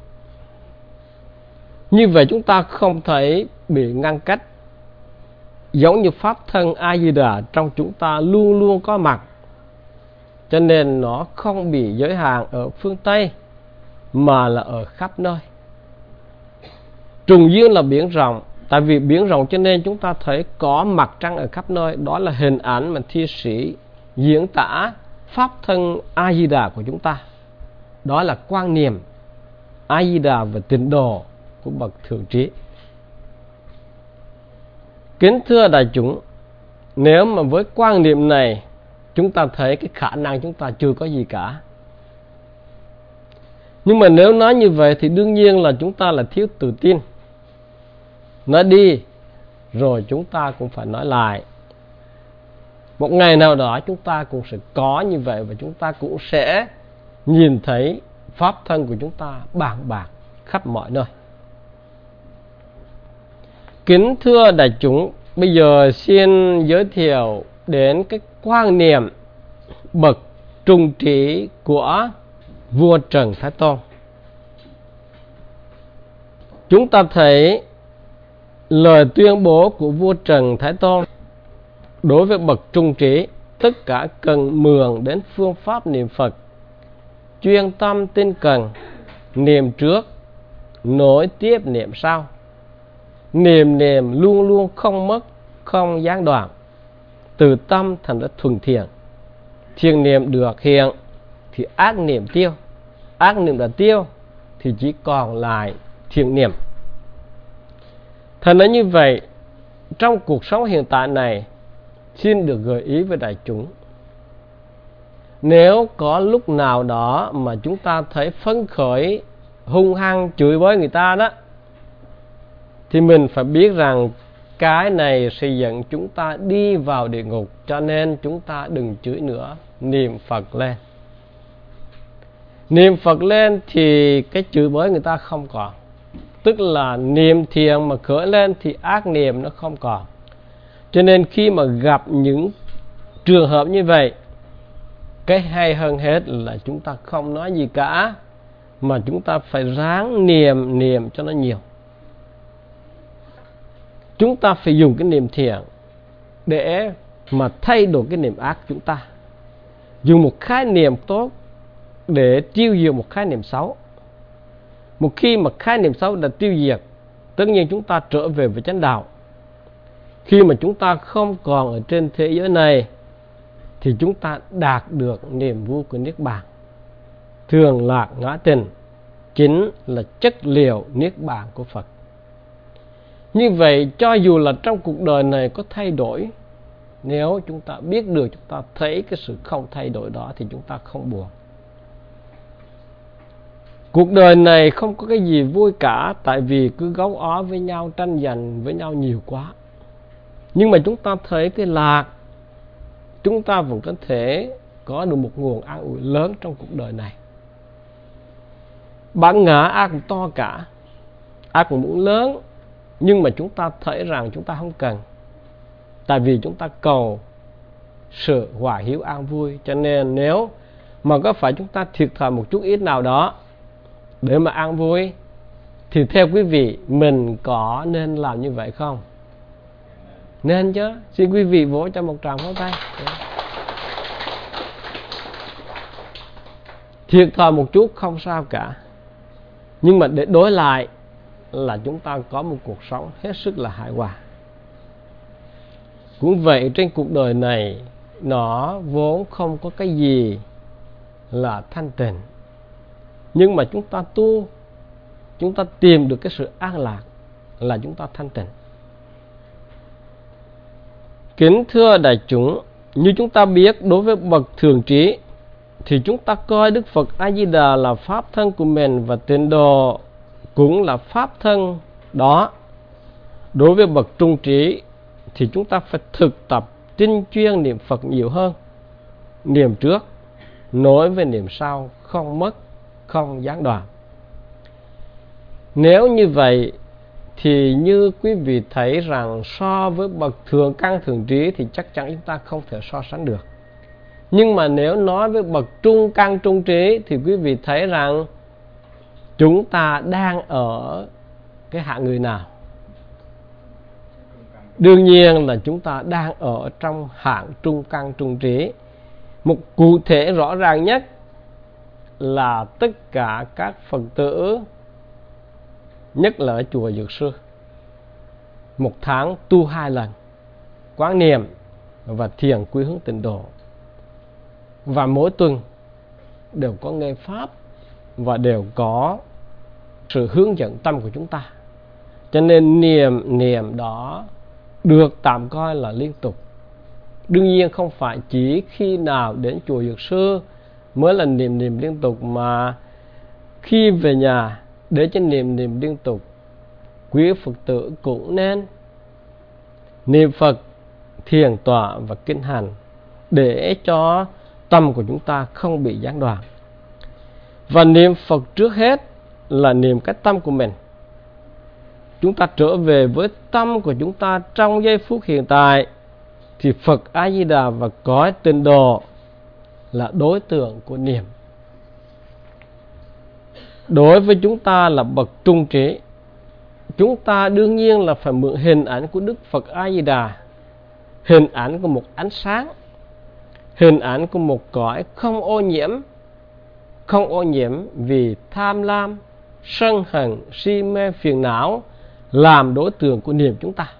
A: như vậy chúng ta không thể bị ngăn cách, giống như pháp thân A Di Đà trong chúng ta luôn luôn có mặt, cho nên nó không bị giới hạn ở phương Tây mà là ở khắp nơi. Trùng dương là biển rộng, tại vì biển rộng cho nên chúng ta thấy có mặt trăng ở khắp nơi. Đó là hình ảnh mà thi sĩ diễn tả pháp thân A Di Đà của chúng ta. Đó là quan niệm A Di Đà và tịnh độ của bậc thượng trí. Kính thưa đại chúng, nếu mà với quan niệm này chúng ta thấy cái khả năng chúng ta chưa có gì cả. Nhưng mà nếu nói như vậy thì đương nhiên là chúng ta là thiếu tự tin. Nói đi rồi chúng ta cũng phải nói lại. Một ngày nào đó chúng ta cũng sẽ có như vậy, và chúng ta cũng sẽ nhìn thấy pháp thân của chúng ta bàn bạc khắp mọi nơi. Kính thưa đại chúng, bây giờ xin giới thiệu đến cái quan niệm bậc trung trí của vua Trần Thái Tông. Chúng ta thấy lời tuyên bố của vua Trần Thái Tông đối với bậc trung trí, tất cả cần mượn đến phương pháp niệm Phật, chuyên tâm tinh cần, niệm trước, nối tiếp niệm sau. Niệm luôn luôn không mất, không gián đoạn, từ tâm thành ra thuần thiện. Thiện niệm được hiện thì ác niệm tiêu, ác niệm đã tiêu thì chỉ còn lại thiện niệm. Thật nói như vậy, trong cuộc sống hiện tại này, xin được gợi ý với đại chúng, nếu có lúc nào đó mà chúng ta thấy phấn khởi, hung hăng chửi bới người ta đó, thì mình phải biết rằng cái này sẽ dẫn chúng ta đi vào địa ngục. Cho nên chúng ta đừng chửi nữa, niệm Phật lên. Niệm Phật lên thì cái chửi bới người ta không còn. Tức là niệm thiện mà khởi lên thì ác niệm nó không còn. Cho nên khi mà gặp những trường hợp như vậy, cái hay hơn hết là chúng ta không nói gì cả, mà chúng ta phải ráng niệm cho nó nhiều. Chúng ta phải dùng cái niệm thiện để mà thay đổi cái niệm ác chúng ta. Dùng một khái niệm tốt để tiêu diệt một khái niệm xấu. Một khi mà khái niệm xấu đã tiêu diệt, tất nhiên chúng ta trở về với chánh đạo. Khi mà chúng ta không còn ở trên thế giới này thì chúng ta đạt được niềm vui của Niết Bàn. Thường lạc ngã tình chính là chất liệu Niết Bàn của Phật. Như vậy cho dù là trong cuộc đời này có thay đổi, nếu chúng ta biết được, chúng ta thấy cái sự không thay đổi đó thì chúng ta không buồn. Cuộc đời này không có cái gì vui cả, tại vì cứ gấu ó với nhau, tranh giành với nhau nhiều quá. Nhưng mà chúng ta thấy cái lạc, chúng ta vẫn có thể có được một nguồn an ủi lớn trong cuộc đời này. Bản ngã ác cũng to cả, ác cũng muốn lớn, nhưng mà chúng ta thấy rằng chúng ta không cần. Tại vì chúng ta cầu sự hòa hiếu an vui. Cho nên nếu mà có phải chúng ta thiệt thòi một chút ít nào đó để mà an vui, thì theo quý vị, mình có nên làm như vậy không? Nên chứ. Xin quý vị vỗ cho một tràng pháo tay. Thiệt thòi một chút không sao cả, nhưng mà để đối lại là chúng ta có một cuộc sống hết sức là hài hòa. Cũng vậy, trên cuộc đời này nó vốn không có cái gì là thanh tịnh, nhưng mà chúng ta tu, chúng ta tìm được cái sự an lạc là chúng ta thanh tịnh. Kính thưa đại chúng, như chúng ta biết, đối với bậc thường trí thì chúng ta coi Đức Phật A Di Đà là pháp thân của mình, và tịnh độ cũng là pháp thân đó. Đối với bậc trung trí thì chúng ta phải thực tập tinh chuyên niệm Phật nhiều hơn. Niệm trước nối với niệm sau, không mất, không gián đoạn. Nếu như vậy thì như quý vị thấy rằng so với bậc thường căn thường trí thì chắc chắn chúng ta không thể so sánh được. Nhưng mà nếu nói với bậc trung căn trung trí thì quý vị thấy rằng chúng ta đang ở cái hạng người nào? Đương nhiên là chúng ta đang ở trong hạng trung căn trung trí. Một cụ thể rõ ràng nhất là tất cả các Phật tử, nhất là ở chùa Dược Sư, một tháng tu 2 lần quán niệm và thiền quy hướng tịnh độ. và mỗi tuần đều có nghe pháp và đều có sự hướng dẫn tâm của chúng ta. Cho nên niệm đó được tạm coi là liên tục. Đương nhiên không phải chỉ khi nào đến chùa Dược Sư mới là niệm liên tục, mà khi về nhà để cho niệm liên tục, quý Phật tử cũng nên niệm Phật, thiền tọa và kinh hành để cho tâm của chúng ta không bị gián đoạn. Và niệm Phật trước hết là niệm cái tâm của mình. Chúng ta trở về với tâm của chúng ta trong giây phút hiện tại, thì Phật A Di Đà và cõi Tịnh Độ là đối tượng của niệm. Đối với chúng ta là bậc trung trí, chúng ta đương nhiên là phải mượn hình ảnh của Đức Phật A Di Đà, hình ảnh của một ánh sáng, hình ảnh của một cõi không ô nhiễm vì tham lam, sân hận, si mê, phiền não làm đối tượng của niệm chúng ta.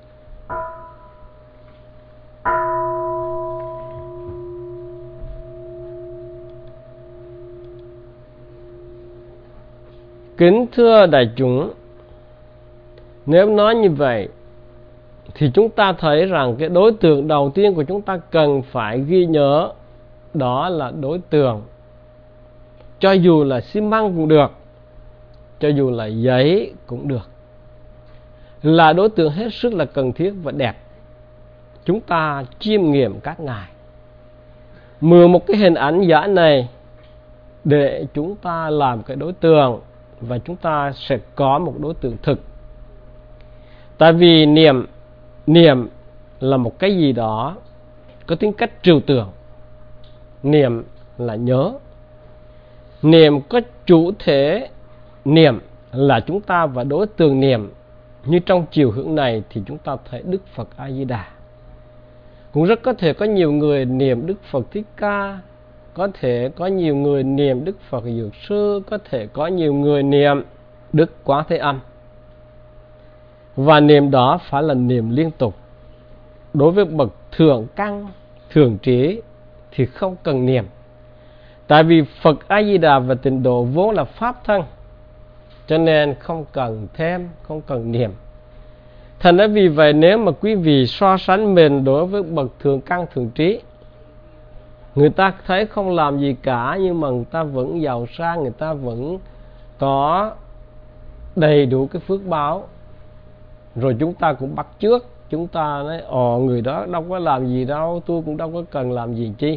A: Kính thưa đại chúng, nếu nói như vậy thì chúng ta thấy rằng cái đối tượng đầu tiên của chúng ta cần phải ghi nhớ đó là đối tượng. Cho dù là xi măng cũng được, cho dù là giấy cũng được, là đối tượng hết sức là cần thiết và đẹp. Chúng ta chiêm nghiệm các ngài, mượn một cái hình ảnh giả này để chúng ta làm cái đối tượng, và chúng ta sẽ có một đối tượng thực. Tại vì niệm là một cái gì đó có tính cách trừu tượng. Niệm là nhớ. Niệm có chủ thể niệm là chúng ta và đối tượng niệm. Như trong chiều hướng này thì chúng ta thấy Đức Phật A Di Đà. Cũng rất có thể có nhiều người niệm Đức Phật Thích Ca, có thể có nhiều người niệm Đức Phật Dược Sư, có thể có nhiều người niệm Đức Quán Thế Âm. Và niệm đó phải là niệm liên tục. Đối với bậc thượng căn, thường trí thì không cần niệm. Tại vì Phật A Di Đà và Tịnh Độ vốn là pháp thân, cho nên không cần thêm, không cần niệm. Thành ra vì vậy, nếu mà quý vị so sánh mình đối với bậc thượng căn thường trí, người ta thấy không làm gì cả, nhưng mà người ta vẫn giàu sang, người ta vẫn có đầy đủ cái phước báo. Rồi chúng ta cũng bắt chước, chúng ta nói người đó đâu có làm gì đâu, tôi cũng đâu có cần làm gì chi.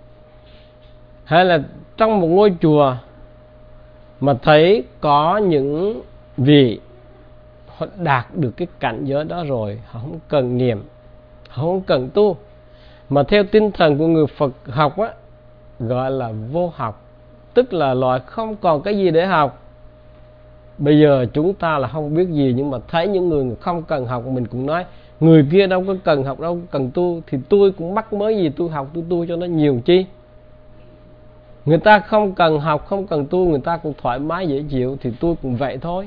A: Hay là trong một ngôi chùa mà thấy có những vị họ đạt được cái cảnh giới đó rồi, họ không cần niệm, họ không cần tu, mà theo tinh thần của người Phật học á, gọi là vô học, tức là loại không còn cái gì để học. Bây giờ chúng ta là không biết gì, nhưng mà thấy những người không cần học, mình cũng nói người kia đâu có cần học, đâu có cần tu, thì tôi cũng mắc mới gì tôi học, tôi tu cho nó nhiều chi. Người ta không cần học, không cần tu, người ta cũng thoải mái dễ chịu, thì tôi cũng vậy thôi.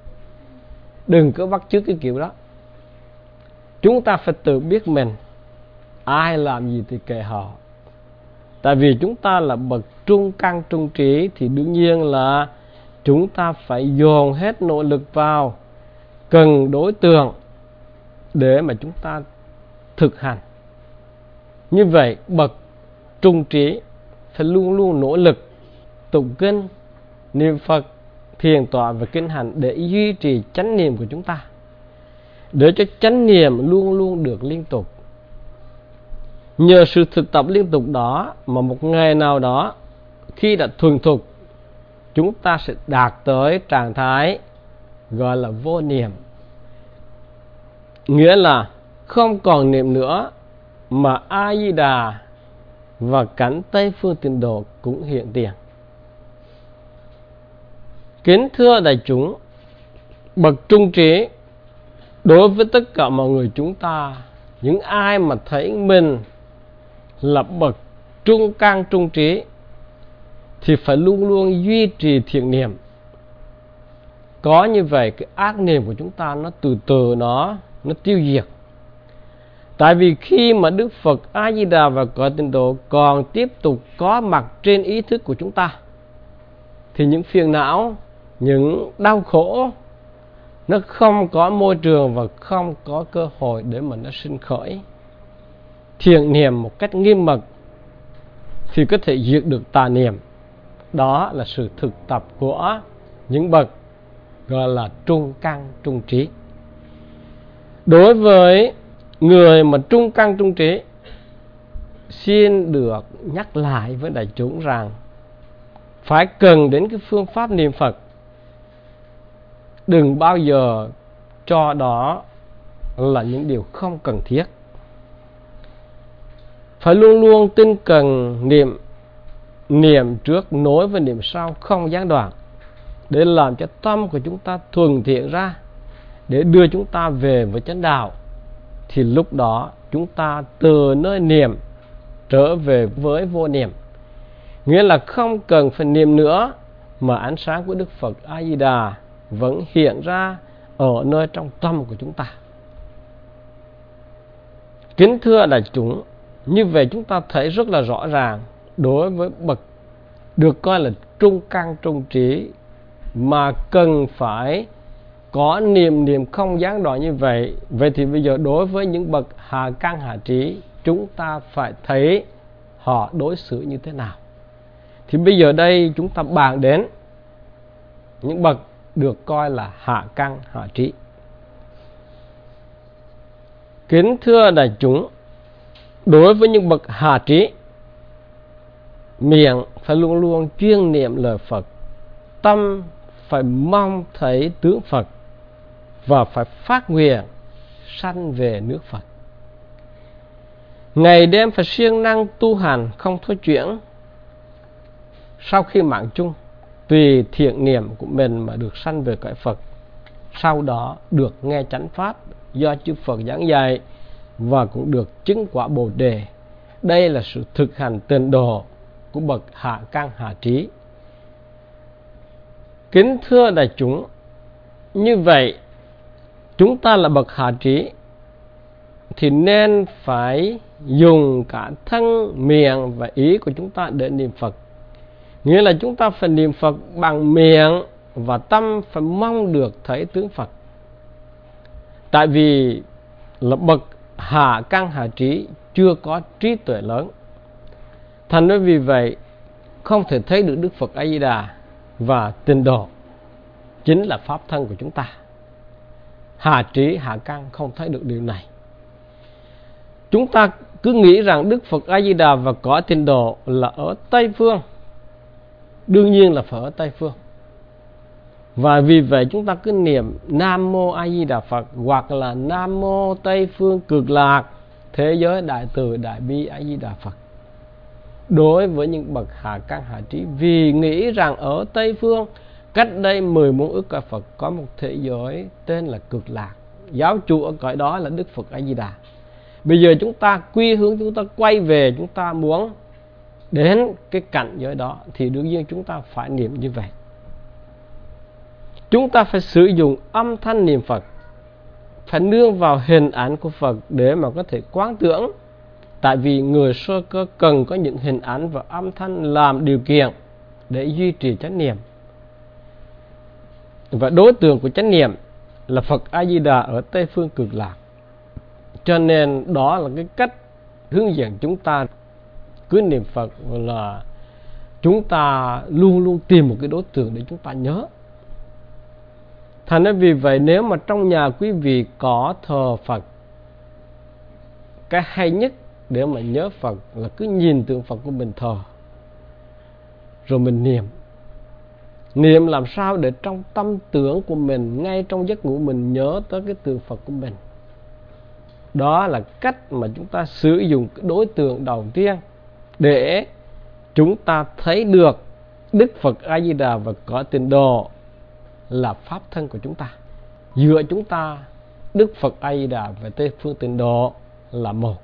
A: Đừng có bắt chước cái kiểu đó. Chúng ta phải tự biết mình, ai làm gì thì kệ họ. Tại vì chúng ta là bậc trung căn trung trí, thì đương nhiên là chúng ta phải dồn hết nỗ lực vào cần đối tượng để mà chúng ta thực hành. Như vậy bậc trung trí phải luôn luôn nỗ lực tụng kinh, niệm Phật, thiền tọa và kinh hành để duy trì chánh niệm của chúng ta, để cho chánh niệm luôn luôn được liên tục. Nhờ sự thực tập liên tục đó mà một ngày nào đó khi đã thuần thục, chúng ta sẽ đạt tới trạng thái gọi là vô niệm. Nghĩa là không còn niệm nữa, mà A Di Đà và cảnh Tây Phương Tịnh Độ cũng hiện tiền. Kính thưa đại chúng, bậc trung trí đối với tất cả mọi người chúng ta, những ai mà thấy mình là bậc trung căn trung trí, thì phải luôn luôn duy trì thiện niệm. Có như vậy cái ác niệm của chúng ta nó từ từ nó tiêu diệt. Tại vì khi mà Đức Phật A Di Đà và cõi tịnh độ còn tiếp tục có mặt trên ý thức của chúng ta, thì những phiền não, những đau khổ nó không có môi trường và không có cơ hội để mà nó sinh khởi. Thiện niệm một cách nghiêm mật thì có thể diệt được tà niệm. Đó là sự thực tập của những bậc gọi là trung căn trung trí. Đối với người mà trung căn trung trí, xin được nhắc lại với đại chúng rằng phải cần đến cái phương pháp niệm Phật. Đừng bao giờ cho đó là những điều không cần thiết. Phải luôn luôn tinh cần niệm trước nối với niệm sau, không gián đoạn, để làm cho tâm của chúng ta thuần thiện ra, để đưa chúng ta về với chánh đạo. Thì lúc đó chúng ta từ nơi niệm trở về với vô niệm. Nghĩa là không cần phải niệm nữa, mà ánh sáng của Đức Phật A Di Đà vẫn hiện ra ở nơi trong tâm của chúng ta. Kính thưa đại chúng, như vậy chúng ta thấy rất là rõ ràng, đối với bậc được coi là trung căn trung trí mà cần phải có niệm không gián đoạn như vậy. Vậy thì bây giờ đối với những bậc hạ căn hạ trí, chúng ta phải thấy họ đối xử như thế nào. Thì bây giờ đây chúng ta bàn đến những bậc được coi là hạ căn hạ trí. Kính thưa đại chúng, đối với những bậc hạ trí, miệng phải luôn luôn chuyên niệm lời Phật, tâm phải mong thấy tướng Phật, và phải phát nguyện sanh về nước Phật. Ngày đêm phải siêng năng tu hành không thôi chuyển. Sau khi mạng chung, tùy thiện niệm của mình mà được sanh về cõi Phật, sau đó được nghe chánh pháp do chư Phật giảng dạy và cũng được chứng quả Bồ Đề. Đây là sự thực hành tịnh độ của bậc hạ căn hạ trí. Kính thưa đại chúng, như vậy chúng ta là bậc hạ trí thì nên phải dùng cả thân, miệng và ý của chúng ta để niệm Phật. Nghĩa là chúng ta phải niệm Phật bằng miệng và tâm phải mong được thấy tướng Phật. Tại vì là bậc hạ căn hạ trí chưa có trí tuệ lớn, thành ra vì vậy không thể thấy được Đức Phật A Di Đà và tịnh độ chính là pháp thân của chúng ta. Hạ trí hạ căn không thấy được điều này. Chúng ta cứ nghĩ rằng Đức Phật A Di Đà và cõi tịnh độ là ở Tây phương. Đương nhiên là phải ở Tây phương. Và vì vậy chúng ta cứ niệm Nam Mô A Di Đà Phật, hoặc là Nam Mô Tây Phương Cực Lạc Thế Giới Đại Từ Đại Bi A Di Đà Phật. Đối với những bậc hạ căn hạ trí, vì nghĩ rằng ở Tây phương cách đây 10 muôn ức cõi Phật có một thế giới tên là Cực Lạc, giáo chủ ở cõi đó là Đức Phật A Di Đà. Bây giờ chúng ta quy hướng, chúng ta quay về, chúng ta muốn đến cái cảnh giới đó, thì đương nhiên chúng ta phải niệm như vậy. Chúng ta phải sử dụng âm thanh niệm Phật, phải nương vào hình ảnh của Phật để mà có thể quán tưởng. Tại vì người sơ cơ cần có những hình ảnh và âm thanh làm điều kiện để duy trì chánh niệm. Và đối tượng của chánh niệm là Phật A Di Đà ở Tây phương Cực Lạc. Cho nên đó là cái cách hướng dẫn chúng ta cứ niệm Phật, là chúng ta luôn luôn tìm một cái đối tượng để chúng ta nhớ. Thành ra vì vậy nếu mà trong nhà quý vị có thờ Phật, cái hay nhất để mà nhớ Phật là cứ nhìn tượng Phật của mình thờ, rồi mình niệm. Niệm làm sao để trong tâm tưởng của mình, ngay trong giấc ngủ mình nhớ tới cái tượng Phật của mình. Đó là cách mà chúng ta sử dụng cái đối tượng đầu tiên để chúng ta thấy được Đức Phật A Di Đà và cõi tịnh độ là pháp thân của chúng ta. Giữa chúng ta, Đức Phật A Di Đà và Tây phương tịnh độ là một.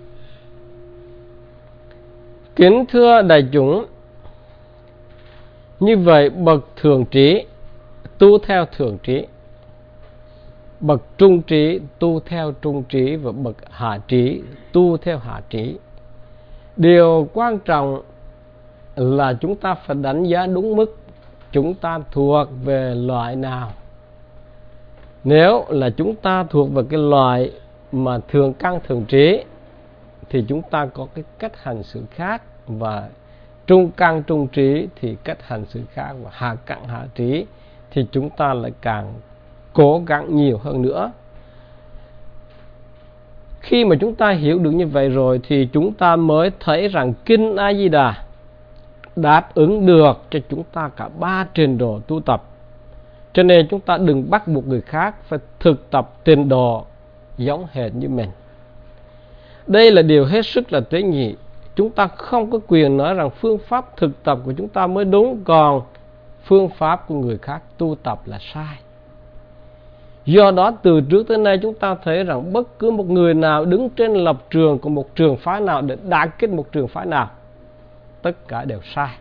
A: Kính thưa đại chúng, Như vậy bậc thượng trí tu theo thượng trí, bậc trung trí tu theo trung trí, và bậc hạ trí tu theo hạ trí. Điều quan trọng là chúng ta phải đánh giá đúng mức chúng ta thuộc về loại nào. Nếu là chúng ta thuộc về cái loại mà thượng căn thượng trí thì chúng ta có cái cách hành xử khác, và trung căn trung trí thì cách hành xử khác, và hạ căn hạ trí thì chúng ta lại càng cố gắng nhiều hơn nữa. Khi mà chúng ta hiểu được như vậy rồi thì chúng ta mới thấy rằng Kinh A Di Đà đáp ứng được cho chúng ta cả ba trình độ tu tập. Cho nên chúng ta đừng bắt buộc người khác phải thực tập trình độ giống hệt như mình. Đây là điều hết sức là tế nhị. Chúng ta không có quyền nói rằng phương pháp thực tập của chúng ta mới đúng, còn phương pháp của người khác tu tập là sai. Do đó từ trước tới nay chúng ta thấy rằng bất cứ một người nào đứng trên lập trường của một trường phái nào để đả kích một trường phái nào, tất cả đều sai.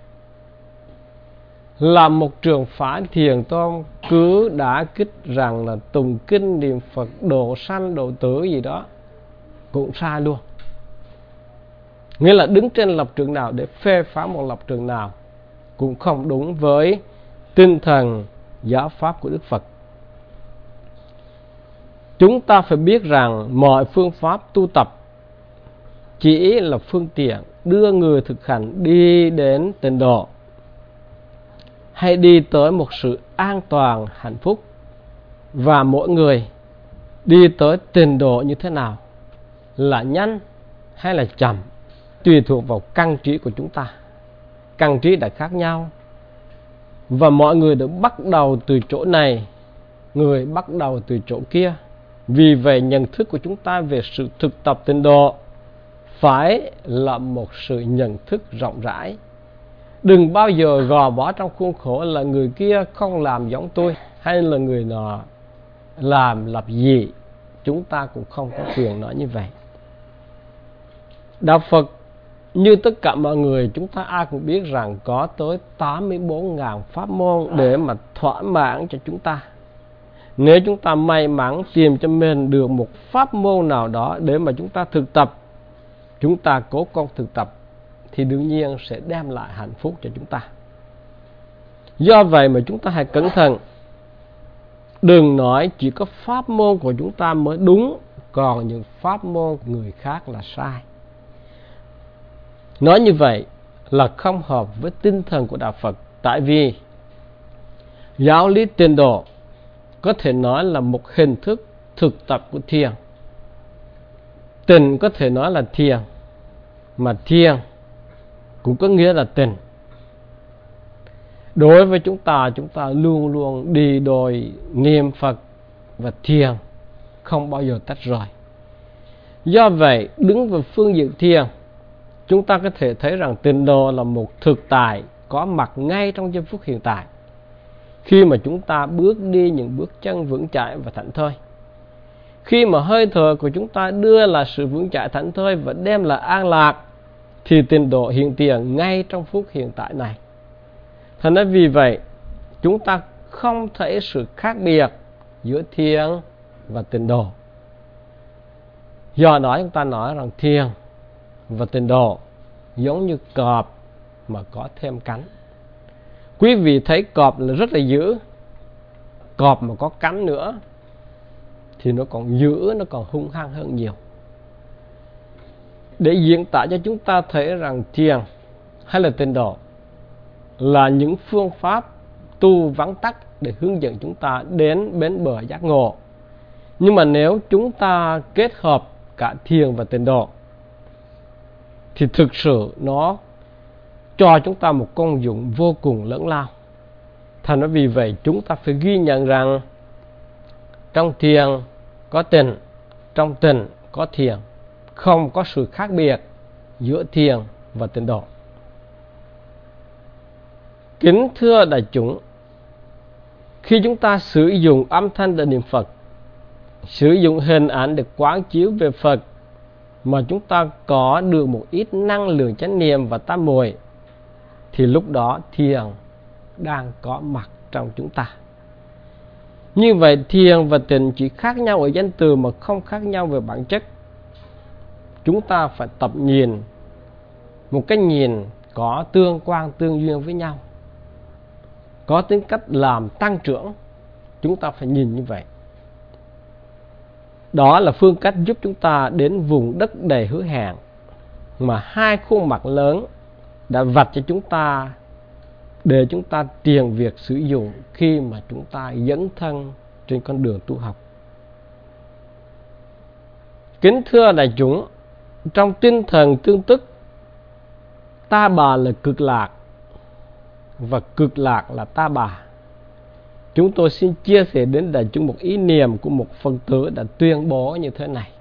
A: Là một trường phái Thiền Tông cứ đả kích rằng là tụng kinh niệm Phật độ sanh độ tử gì đó cũng sai luôn. Nghĩa là đứng trên lập trường nào để phê phán một lập trường nào cũng không đúng với tinh thần giáo pháp của Đức Phật. Chúng ta phải biết rằng mọi phương pháp tu tập chỉ là phương tiện đưa người thực hành đi đến tịnh độ, hay đi tới một sự an toàn, hạnh phúc. Và mỗi người đi tới tịnh độ như thế nào, là nhanh hay là chậm, tùy thuộc vào căn trí của chúng ta. Căn trí đã khác nhau, và mọi người đã bắt đầu từ chỗ này, người bắt đầu từ chỗ kia. Vì vậy nhận thức của chúng ta về sự thực tập tịnh độ phải là một sự nhận thức rộng rãi. Đừng bao giờ gò bó trong khuôn khổ là người kia không làm giống tôi, hay là người nọ làm lập gì. Chúng ta cũng không có quyền nói như vậy. Đạo Phật như tất cả mọi người, chúng ta ai cũng biết rằng có tới 84.000 pháp môn để mà thỏa mãn cho chúng ta. Nếu chúng ta may mắn tìm cho mình được một pháp môn nào đó để mà chúng ta thực tập, chúng ta cố công thực tập, thì đương nhiên sẽ đem lại hạnh phúc cho chúng ta. Do vậy mà chúng ta hãy cẩn thận. Đừng nói chỉ có pháp môn của chúng ta mới đúng, còn những pháp môn của người khác là sai. Nói như vậy là không hợp với tinh thần của Đạo Phật. Tại vì giáo lý tịnh độ có thể nói là một hình thức thực tập của thiền. Tịnh có thể nói là thiền, mà thiền cũng có nghĩa là tịnh. Đối với chúng ta luôn luôn đi đôi niệm Phật và thiền, không bao giờ tách rời. Do vậy, đứng về phương diện thiền, chúng ta có thể thấy rằng tịnh độ là một thực tại có mặt ngay trong giây phút hiện tại, khi mà chúng ta bước đi những bước chân vững chãi và thảnh thơi. Khi mà hơi thở của chúng ta đưa là sự vững chãi thảnh thơi và đem lại an lạc, thì tịnh độ hiện tiền ngay trong phút hiện tại này. Thành ra vì vậy, chúng ta không thấy sự khác biệt giữa thiền và tịnh độ. Do đó chúng ta nói rằng thiền và tịnh độ giống như cọp mà có thêm cánh. Quý vị thấy cọp là rất là dữ, cọp mà có cánh nữa thì nó còn dữ, nó còn hung hăng hơn nhiều. Để diễn tả cho chúng ta thấy rằng thiền hay là tịnh độ là những phương pháp tu vắn tắt để hướng dẫn chúng ta đến bến bờ giác ngộ. Nhưng mà nếu chúng ta kết hợp cả thiền và tịnh độ thì thực sự nó cho chúng ta một công dụng vô cùng lớn lao. Thành ra vì vậy chúng ta phải ghi nhận rằng trong thiền có tịnh, trong tịnh có thiền, không có sự khác biệt giữa thiền và tịnh độ. Kính thưa đại chúng, khi chúng ta sử dụng âm thanh để niệm Phật, sử dụng hình ảnh để quán chiếu về Phật, mà chúng ta có được một ít năng lượng chánh niệm và tam muội, thì lúc đó thiền đang có mặt trong chúng ta. Như vậy thiền và tịnh chỉ khác nhau ở danh từ mà không khác nhau về bản chất. Chúng ta phải tập nhìn một cái nhìn có tương quan tương duyên với nhau, có tính cách làm tăng trưởng. Chúng ta phải nhìn như vậy. Đó là phương cách giúp chúng ta đến vùng đất đầy hứa hẹn mà hai khuôn mặt lớn đã vạch cho chúng ta để chúng ta tiền việc sử dụng khi mà chúng ta dấn thân trên con đường tu học. Kính thưa đại chúng, trong tinh thần tương tức, ta bà là cực lạc và cực lạc là ta bà. Chúng tôi xin chia sẻ đến đại chúng một ý niệm của một Phật tử đã tuyên bố như thế này.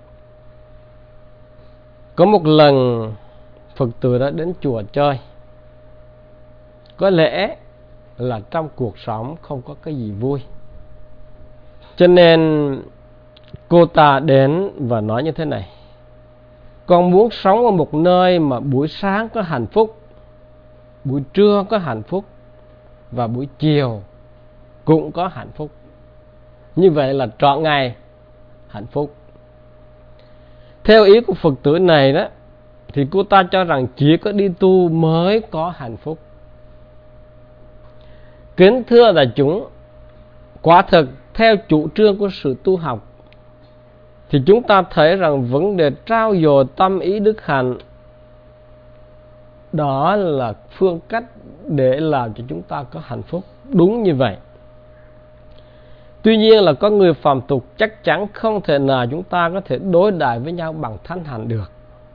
A: Có một lần Phật tử đã đến chùa chơi. Có lẽ là trong cuộc sống không có cái gì vui, cho nên cô ta đến và nói như thế này: con muốn sống ở một nơi mà buổi sáng có hạnh phúc, buổi trưa có hạnh phúc và buổi chiều cũng có hạnh phúc. Như vậy là trọn ngày hạnh phúc. Theo ý của Phật tử này đó, thì cô ta cho rằng chỉ có đi tu mới có hạnh phúc. Kính thưa đại chúng, quả thực theo chủ trương của sự tu học thì chúng ta thấy rằng vấn đề trao dồi tâm ý đức hạnh, đó là phương cách để làm cho chúng ta có hạnh phúc. Đúng như vậy. Tuy nhiên là có người phàm tục chắc chắn không thể nào chúng ta có thể đối đãi với nhau bằng thánh hạnh được,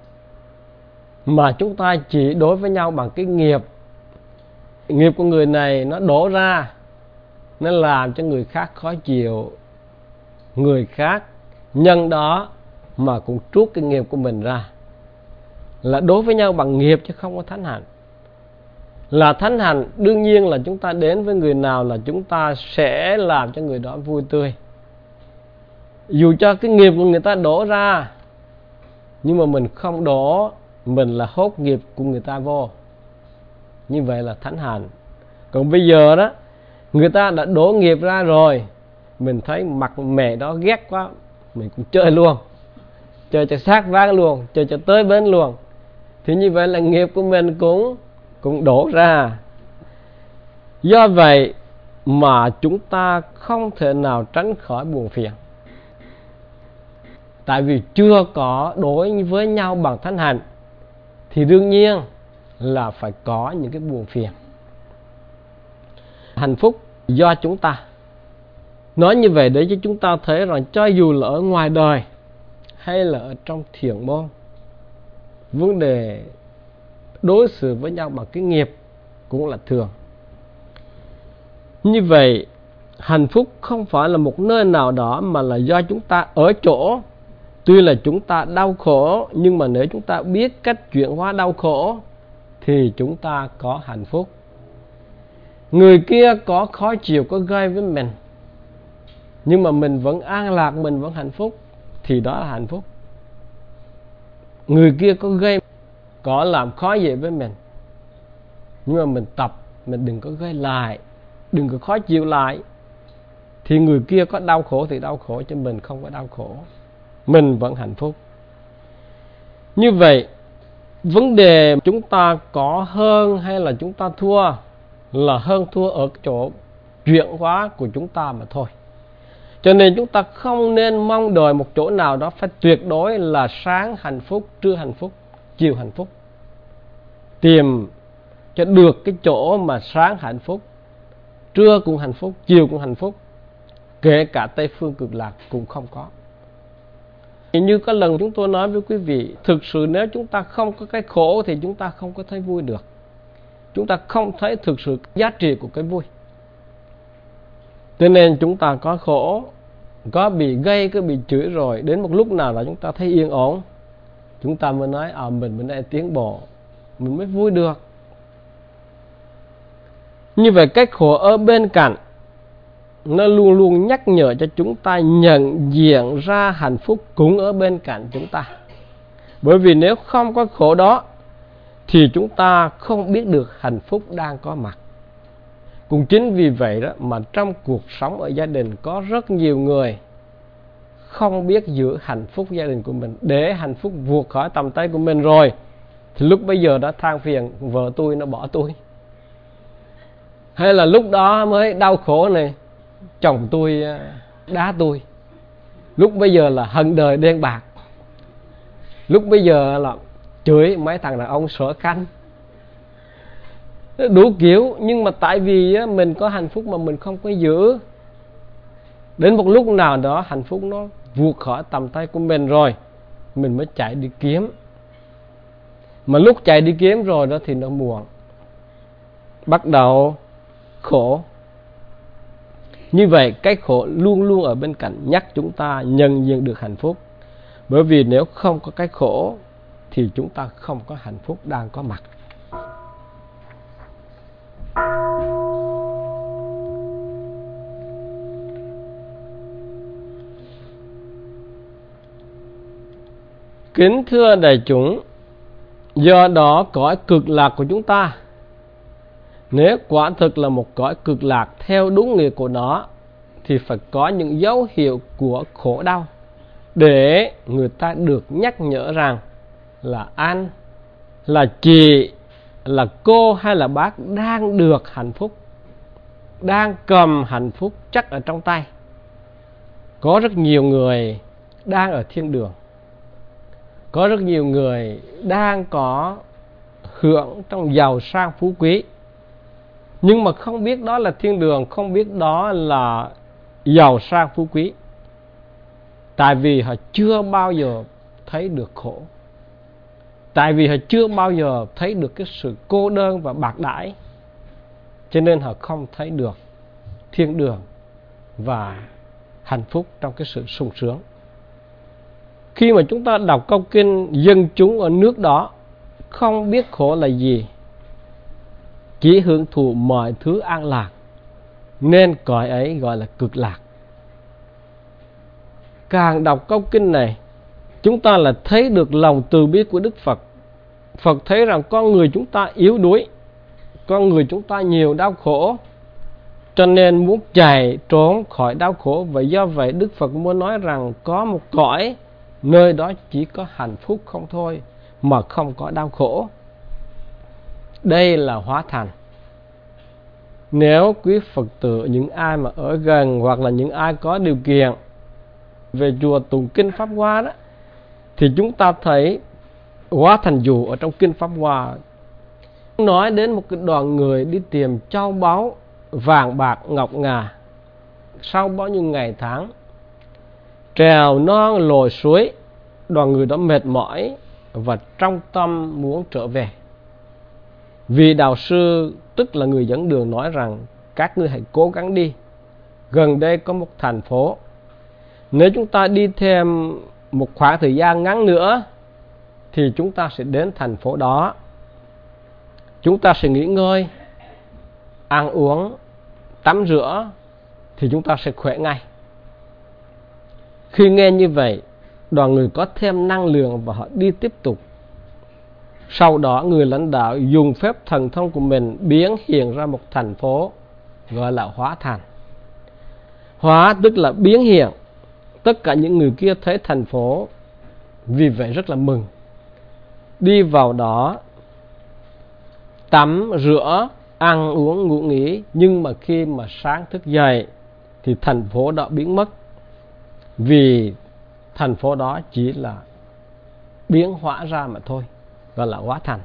A: mà chúng ta chỉ đối với nhau bằng cái nghiệp. Nghiệp của người này nó đổ ra, nó làm cho người khác khó chịu. Người khác nhân đó mà cũng trút cái nghiệp của mình ra. Là đối với nhau bằng nghiệp chứ không có thánh hạnh. Là thánh hạnh, đương nhiên là chúng ta đến với người nào là chúng ta sẽ làm cho người đó vui tươi. Dù cho cái nghiệp của người ta đổ ra, nhưng mà mình không đổ, mình là hốt nghiệp của người ta vô. Như vậy là thánh hạnh. Còn bây giờ đó, người ta đã đổ nghiệp ra rồi, mình thấy mặt mẹ đó ghét quá, mình cũng chơi luôn, chơi cho sát ván luôn, chơi cho tới bến luôn. Thì như vậy là nghiệp của mình cũng đổ ra. Do vậy mà chúng ta không thể nào tránh khỏi buồn phiền. Tại vì chưa có đối với nhau bằng thánh hạnh thì đương nhiên là phải có những cái buồn phiền. Hạnh phúc do chúng ta. Nói như vậy để cho chúng ta thấy rằng cho dù là ở ngoài đời hay là ở trong thiền môn, vấn đề đối xử với nhau bằng cái nghiệp cũng là thường. Như vậy hạnh phúc không phải là một nơi nào đó, mà là do chúng ta ở chỗ. Tuy là chúng ta đau khổ, nhưng mà nếu chúng ta biết cách chuyển hóa đau khổ thì chúng ta có hạnh phúc. Người kia có khó chịu, có gây với mình, nhưng mà mình vẫn an lạc, mình vẫn hạnh phúc, thì đó là hạnh phúc. Người kia có gây, có làm khó dễ với mình, nhưng mà mình tập, mình đừng có gây lại, đừng có khó chịu lại, thì người kia có đau khổ thì đau khổ, chứ mình không có đau khổ, mình vẫn hạnh phúc. Như vậy vấn đề chúng ta có hơn hay là chúng ta thua là hơn thua ở chỗ chuyển hóa của chúng ta mà thôi. Cho nên chúng ta không nên mong đợi một chỗ nào đó phải tuyệt đối là sáng hạnh phúc, trưa hạnh phúc, chiều hạnh phúc. Tìm cho được cái chỗ mà sáng hạnh phúc, trưa cũng hạnh phúc, chiều cũng hạnh phúc, kể cả Tây Phương Cực Lạc cũng không có. Như có lần chúng tôi nói với quý vị, thực sự nếu chúng ta không có cái khổ thì chúng ta không có thấy vui được. Chúng ta không thấy thực sự giá trị của cái vui. Cho nên chúng ta có khổ, có bị gây, có bị chửi rồi, đến một lúc nào là chúng ta thấy yên ổn, chúng ta mới nói mình đang tiến bộ, mình mới vui được. Như vậy cái khổ ở bên cạnh nó luôn luôn nhắc nhở cho chúng ta nhận diện ra hạnh phúc cũng ở bên cạnh chúng ta. Bởi vì nếu không có khổ đó thì chúng ta không biết được hạnh phúc đang có mặt. Cũng chính vì vậy đó mà trong cuộc sống ở gia đình có rất nhiều người không biết giữ hạnh phúc gia đình của mình, để hạnh phúc vụt khỏi tầm tay của mình rồi thì lúc bây giờ đã than phiền vợ tôi nó bỏ tôi, hay là lúc đó mới đau khổ này chồng tôi đá tôi, lúc bây giờ là hận đời đen bạc, lúc bây giờ là chửi mấy thằng đàn ông sở khanh, đủ kiểu. Nhưng mà tại vì mình có hạnh phúc mà mình không có giữ, đến một lúc nào đó hạnh phúc nó vụt khỏi tầm tay của mình rồi mình mới chạy đi kiếm. Mà lúc chạy đi kiếm rồi đó thì nó muộn, bắt đầu khổ. Như vậy cái khổ luôn luôn ở bên cạnh nhắc chúng ta nhận diện được hạnh phúc. Bởi vì nếu không có cái khổ thì chúng ta không có hạnh phúc đang có mặt. Kính thưa đại chúng, do đó cõi cực lạc của chúng ta, nếu quả thực là một cõi cực lạc theo đúng nghĩa của nó, thì phải có những dấu hiệu của khổ đau để người ta được nhắc nhở rằng là anh, là chị, là cô hay là bác đang được hạnh phúc, đang cầm hạnh phúc chắc ở trong tay. Có rất nhiều người đang ở thiên đường, có rất nhiều người đang có hưởng trong giàu sang phú quý, nhưng mà không biết đó là thiên đường, không biết đó là giàu sang phú quý, tại vì họ chưa bao giờ thấy được khổ, tại vì họ chưa bao giờ thấy được cái sự cô đơn và bạc đãi, cho nên họ không thấy được thiên đường và hạnh phúc trong cái sự sung sướng. Khi mà chúng ta đọc câu kinh dân chúng ở nước đó không biết khổ là gì, chỉ hưởng thụ mọi thứ an lạc, nên cõi ấy gọi là cực lạc. Càng đọc câu kinh này, chúng ta là thấy được lòng từ bi của Đức Phật. Phật thấy rằng con người chúng ta yếu đuối, con người chúng ta nhiều đau khổ, cho nên muốn chạy trốn khỏi đau khổ. Và do vậy Đức Phật muốn nói rằng có một cõi nơi đó chỉ có hạnh phúc không thôi, mà không có đau khổ. Đây là Hóa Thành. Nếu quý Phật tử, những ai mà ở gần hoặc là những ai có điều kiện về chùa tụng kinh Pháp Hoa đó, thì chúng ta thấy Hóa Thành Dụ ở trong kinh Pháp Hoa nói đến một cái đoàn người đi tìm châu báu vàng bạc ngọc ngà. Sau bao nhiêu ngày tháng trèo non lội suối, đoàn người đó mệt mỏi và trong tâm muốn trở về. Vị đạo sư, tức là người dẫn đường, nói rằng các ngươi hãy cố gắng đi, gần đây có một thành phố, nếu chúng ta đi thêm một khoảng thời gian ngắn nữa thì chúng ta sẽ đến thành phố đó. Chúng ta sẽ nghỉ ngơi, ăn uống, tắm rửa thì chúng ta sẽ khỏe ngay. Khi nghe như vậy, đoàn người có thêm năng lượng và họ đi tiếp tục. Sau đó người lãnh đạo dùng phép thần thông của mình biến hiện ra một thành phố gọi là Hóa Thành. Hóa tức là biến hiện. Tất cả những người kia thấy thành phố, vì vậy rất là mừng. Đi vào đó tắm rửa, ăn uống ngủ nghỉ. Nhưng mà khi mà sáng thức dậy thì thành phố đó biến mất, vì thành phố đó chỉ là biến hóa ra mà thôi, gọi là Hóa Thành.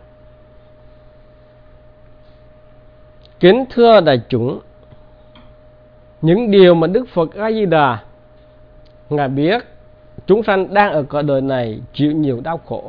A: Kính thưa đại chúng, những điều mà Đức Phật A Di Đà Ngài biết chúng sanh đang ở cõi đời này chịu nhiều đau khổ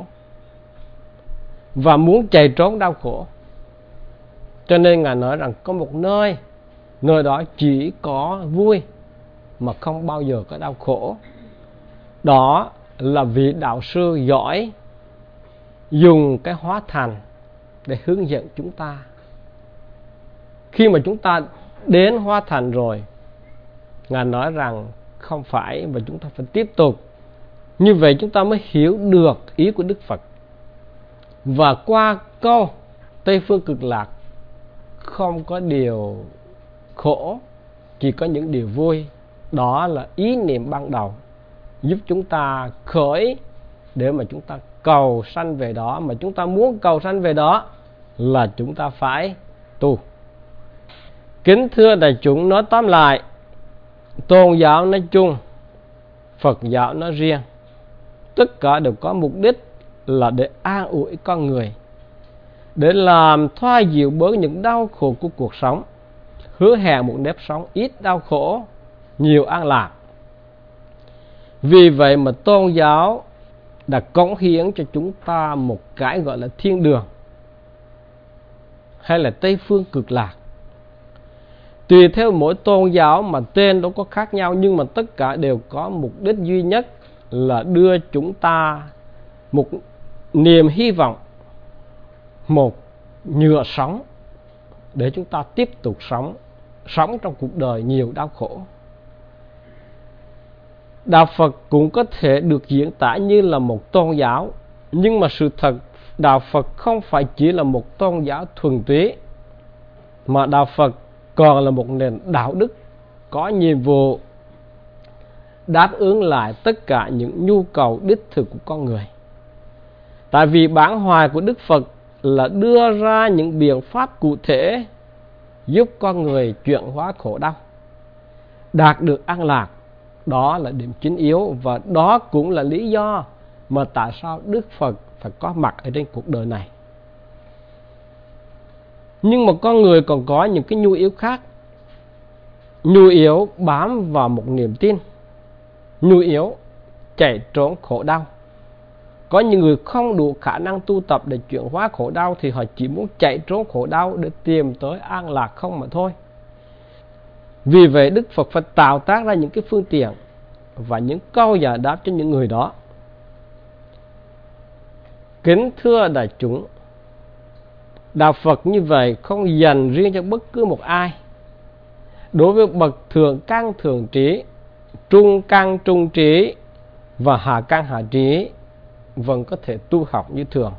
A: và muốn chạy trốn đau khổ, cho nên Ngài nói rằng có một nơi đó chỉ có vui mà không bao giờ có đau khổ. Đó là vị đạo sư giỏi dùng cái Hóa Thành để hướng dẫn chúng ta. Khi mà chúng ta đến Hóa Thành rồi, Ngài nói rằng không phải, và chúng ta phải tiếp tục. Như vậy chúng ta mới hiểu được ý của Đức Phật. Và qua câu Tây Phương Cực Lạc không có điều khổ, chỉ có những điều vui. Đó là ý niệm ban đầu giúp chúng ta khởi để mà chúng ta cầu sanh về đó. Mà chúng ta muốn cầu sanh về đó là chúng ta phải tu. Kính thưa đại chúng, nói tóm lại, tôn giáo nói chung, Phật giáo nói riêng, tất cả đều có mục đích là để an ủi con người, để làm thoa dịu bớt những đau khổ của cuộc sống, hứa hẹn một nếp sống ít đau khổ, nhiều an lạc. Vì vậy mà tôn giáo đã cống hiến cho chúng ta một cái gọi là thiên đường hay là Tây phương cực lạc. Tùy theo mỗi tôn giáo mà tên nó có khác nhau, nhưng mà tất cả đều có mục đích duy nhất là đưa chúng ta một niềm hy vọng, một nhựa sống để chúng ta tiếp tục sống trong cuộc đời nhiều đau khổ. Đạo Phật cũng có thể được diễn tả như là một tôn giáo, nhưng mà sự thật Đạo Phật không phải chỉ là một tôn giáo thuần túy, mà Đạo Phật còn là một nền đạo đức có nhiệm vụ đáp ứng lại tất cả những nhu cầu đích thực của con người. Tại vì bản hoài của Đức Phật là đưa ra những biện pháp cụ thể giúp con người chuyển hóa khổ đau, đạt được an lạc. Đó là điểm chính yếu, và đó cũng là lý do mà tại sao Đức Phật phải có mặt ở trên cuộc đời này. Nhưng mà con người còn có những cái nhu yếu khác. Nhu yếu bám vào một niềm tin, nhu yếu chạy trốn khổ đau. Có những người không đủ khả năng tu tập để chuyển hóa khổ đau, thì họ chỉ muốn chạy trốn khổ đau để tìm tới an lạc không mà thôi. Vì vậy Đức Phật phải tạo tác ra những cái phương tiện và những câu giải đáp cho những người đó. Kính thưa đại chúng, Đạo Phật như vậy không dành riêng cho bất cứ một ai. Đối với bậc thượng căn thượng trí, trung căn trung trí và hạ căn hạ trí vẫn có thể tu học như thường.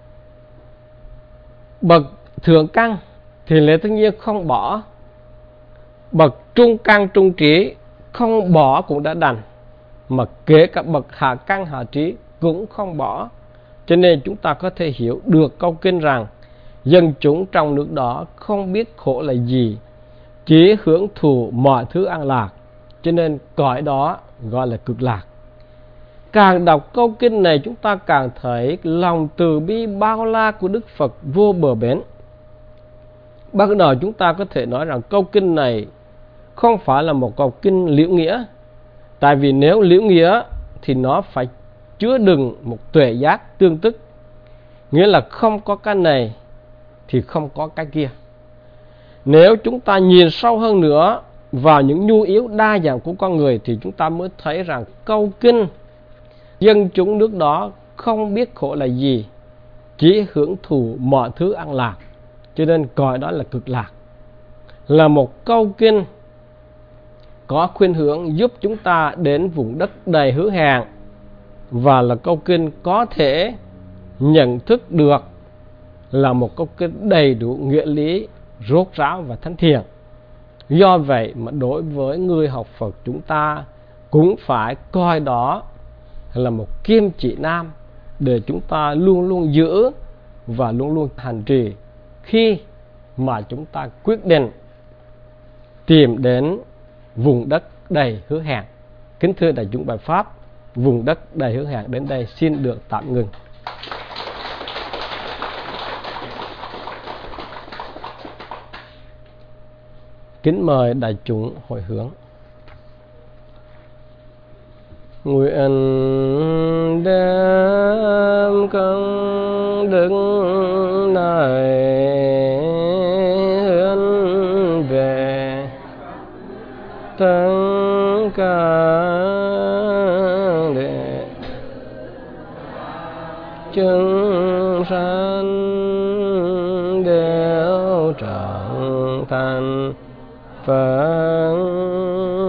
A: Bậc thượng căn thì lẽ tất nhiên không bỏ. Bậc trung căn trung trí không bỏ cũng đã đành, mà kể cả bậc hạ căn hạ trí cũng không bỏ. Cho nên chúng ta có thể hiểu được câu kinh rằng dân chúng trong nước đó không biết khổ là gì, chỉ hưởng thụ mọi thứ an lạc, cho nên cõi đó gọi là cực lạc. Càng đọc câu kinh này, chúng ta càng thấy lòng từ bi bao la của Đức Phật vô bờ bến. Bắt đầu chúng ta có thể nói rằng câu kinh này không phải là một câu kinh liễu nghĩa. Tại vì nếu liễu nghĩa thì nó phải chứa đựng một tuệ giác tương tức, nghĩa là không có cái này thì không có cái kia. Nếu chúng ta nhìn sâu hơn nữa vào những nhu yếu đa dạng của con người, thì chúng ta mới thấy rằng câu kinh dân chúng nước đó không biết khổ là gì, chỉ hưởng thụ mọi thứ an lạc, cho nên gọi đó là cực lạc. Là một câu kinh có khuynh hướng giúp chúng ta đến vùng đất đầy hứa hẹn, và là câu kinh có thể nhận thức được là một câu kinh đầy đủ nghĩa lý, rốt ráo và thánh thiện. Do vậy mà đối với người học Phật, chúng ta cũng phải coi đó là một kim chỉ nam để chúng ta luôn luôn giữ và luôn luôn hành trì khi mà chúng ta quyết định tìm đến vùng đất đầy hứa hẹn. Kính thưa đại chúng, bài pháp vùng đất đầy hứa hẹn đến đây xin được tạm ngừng. Kính mời đại chúng hồi hướng. Nguyện đem công đức này hướng về tất cả đệ chúng sanh đều trở thành Phật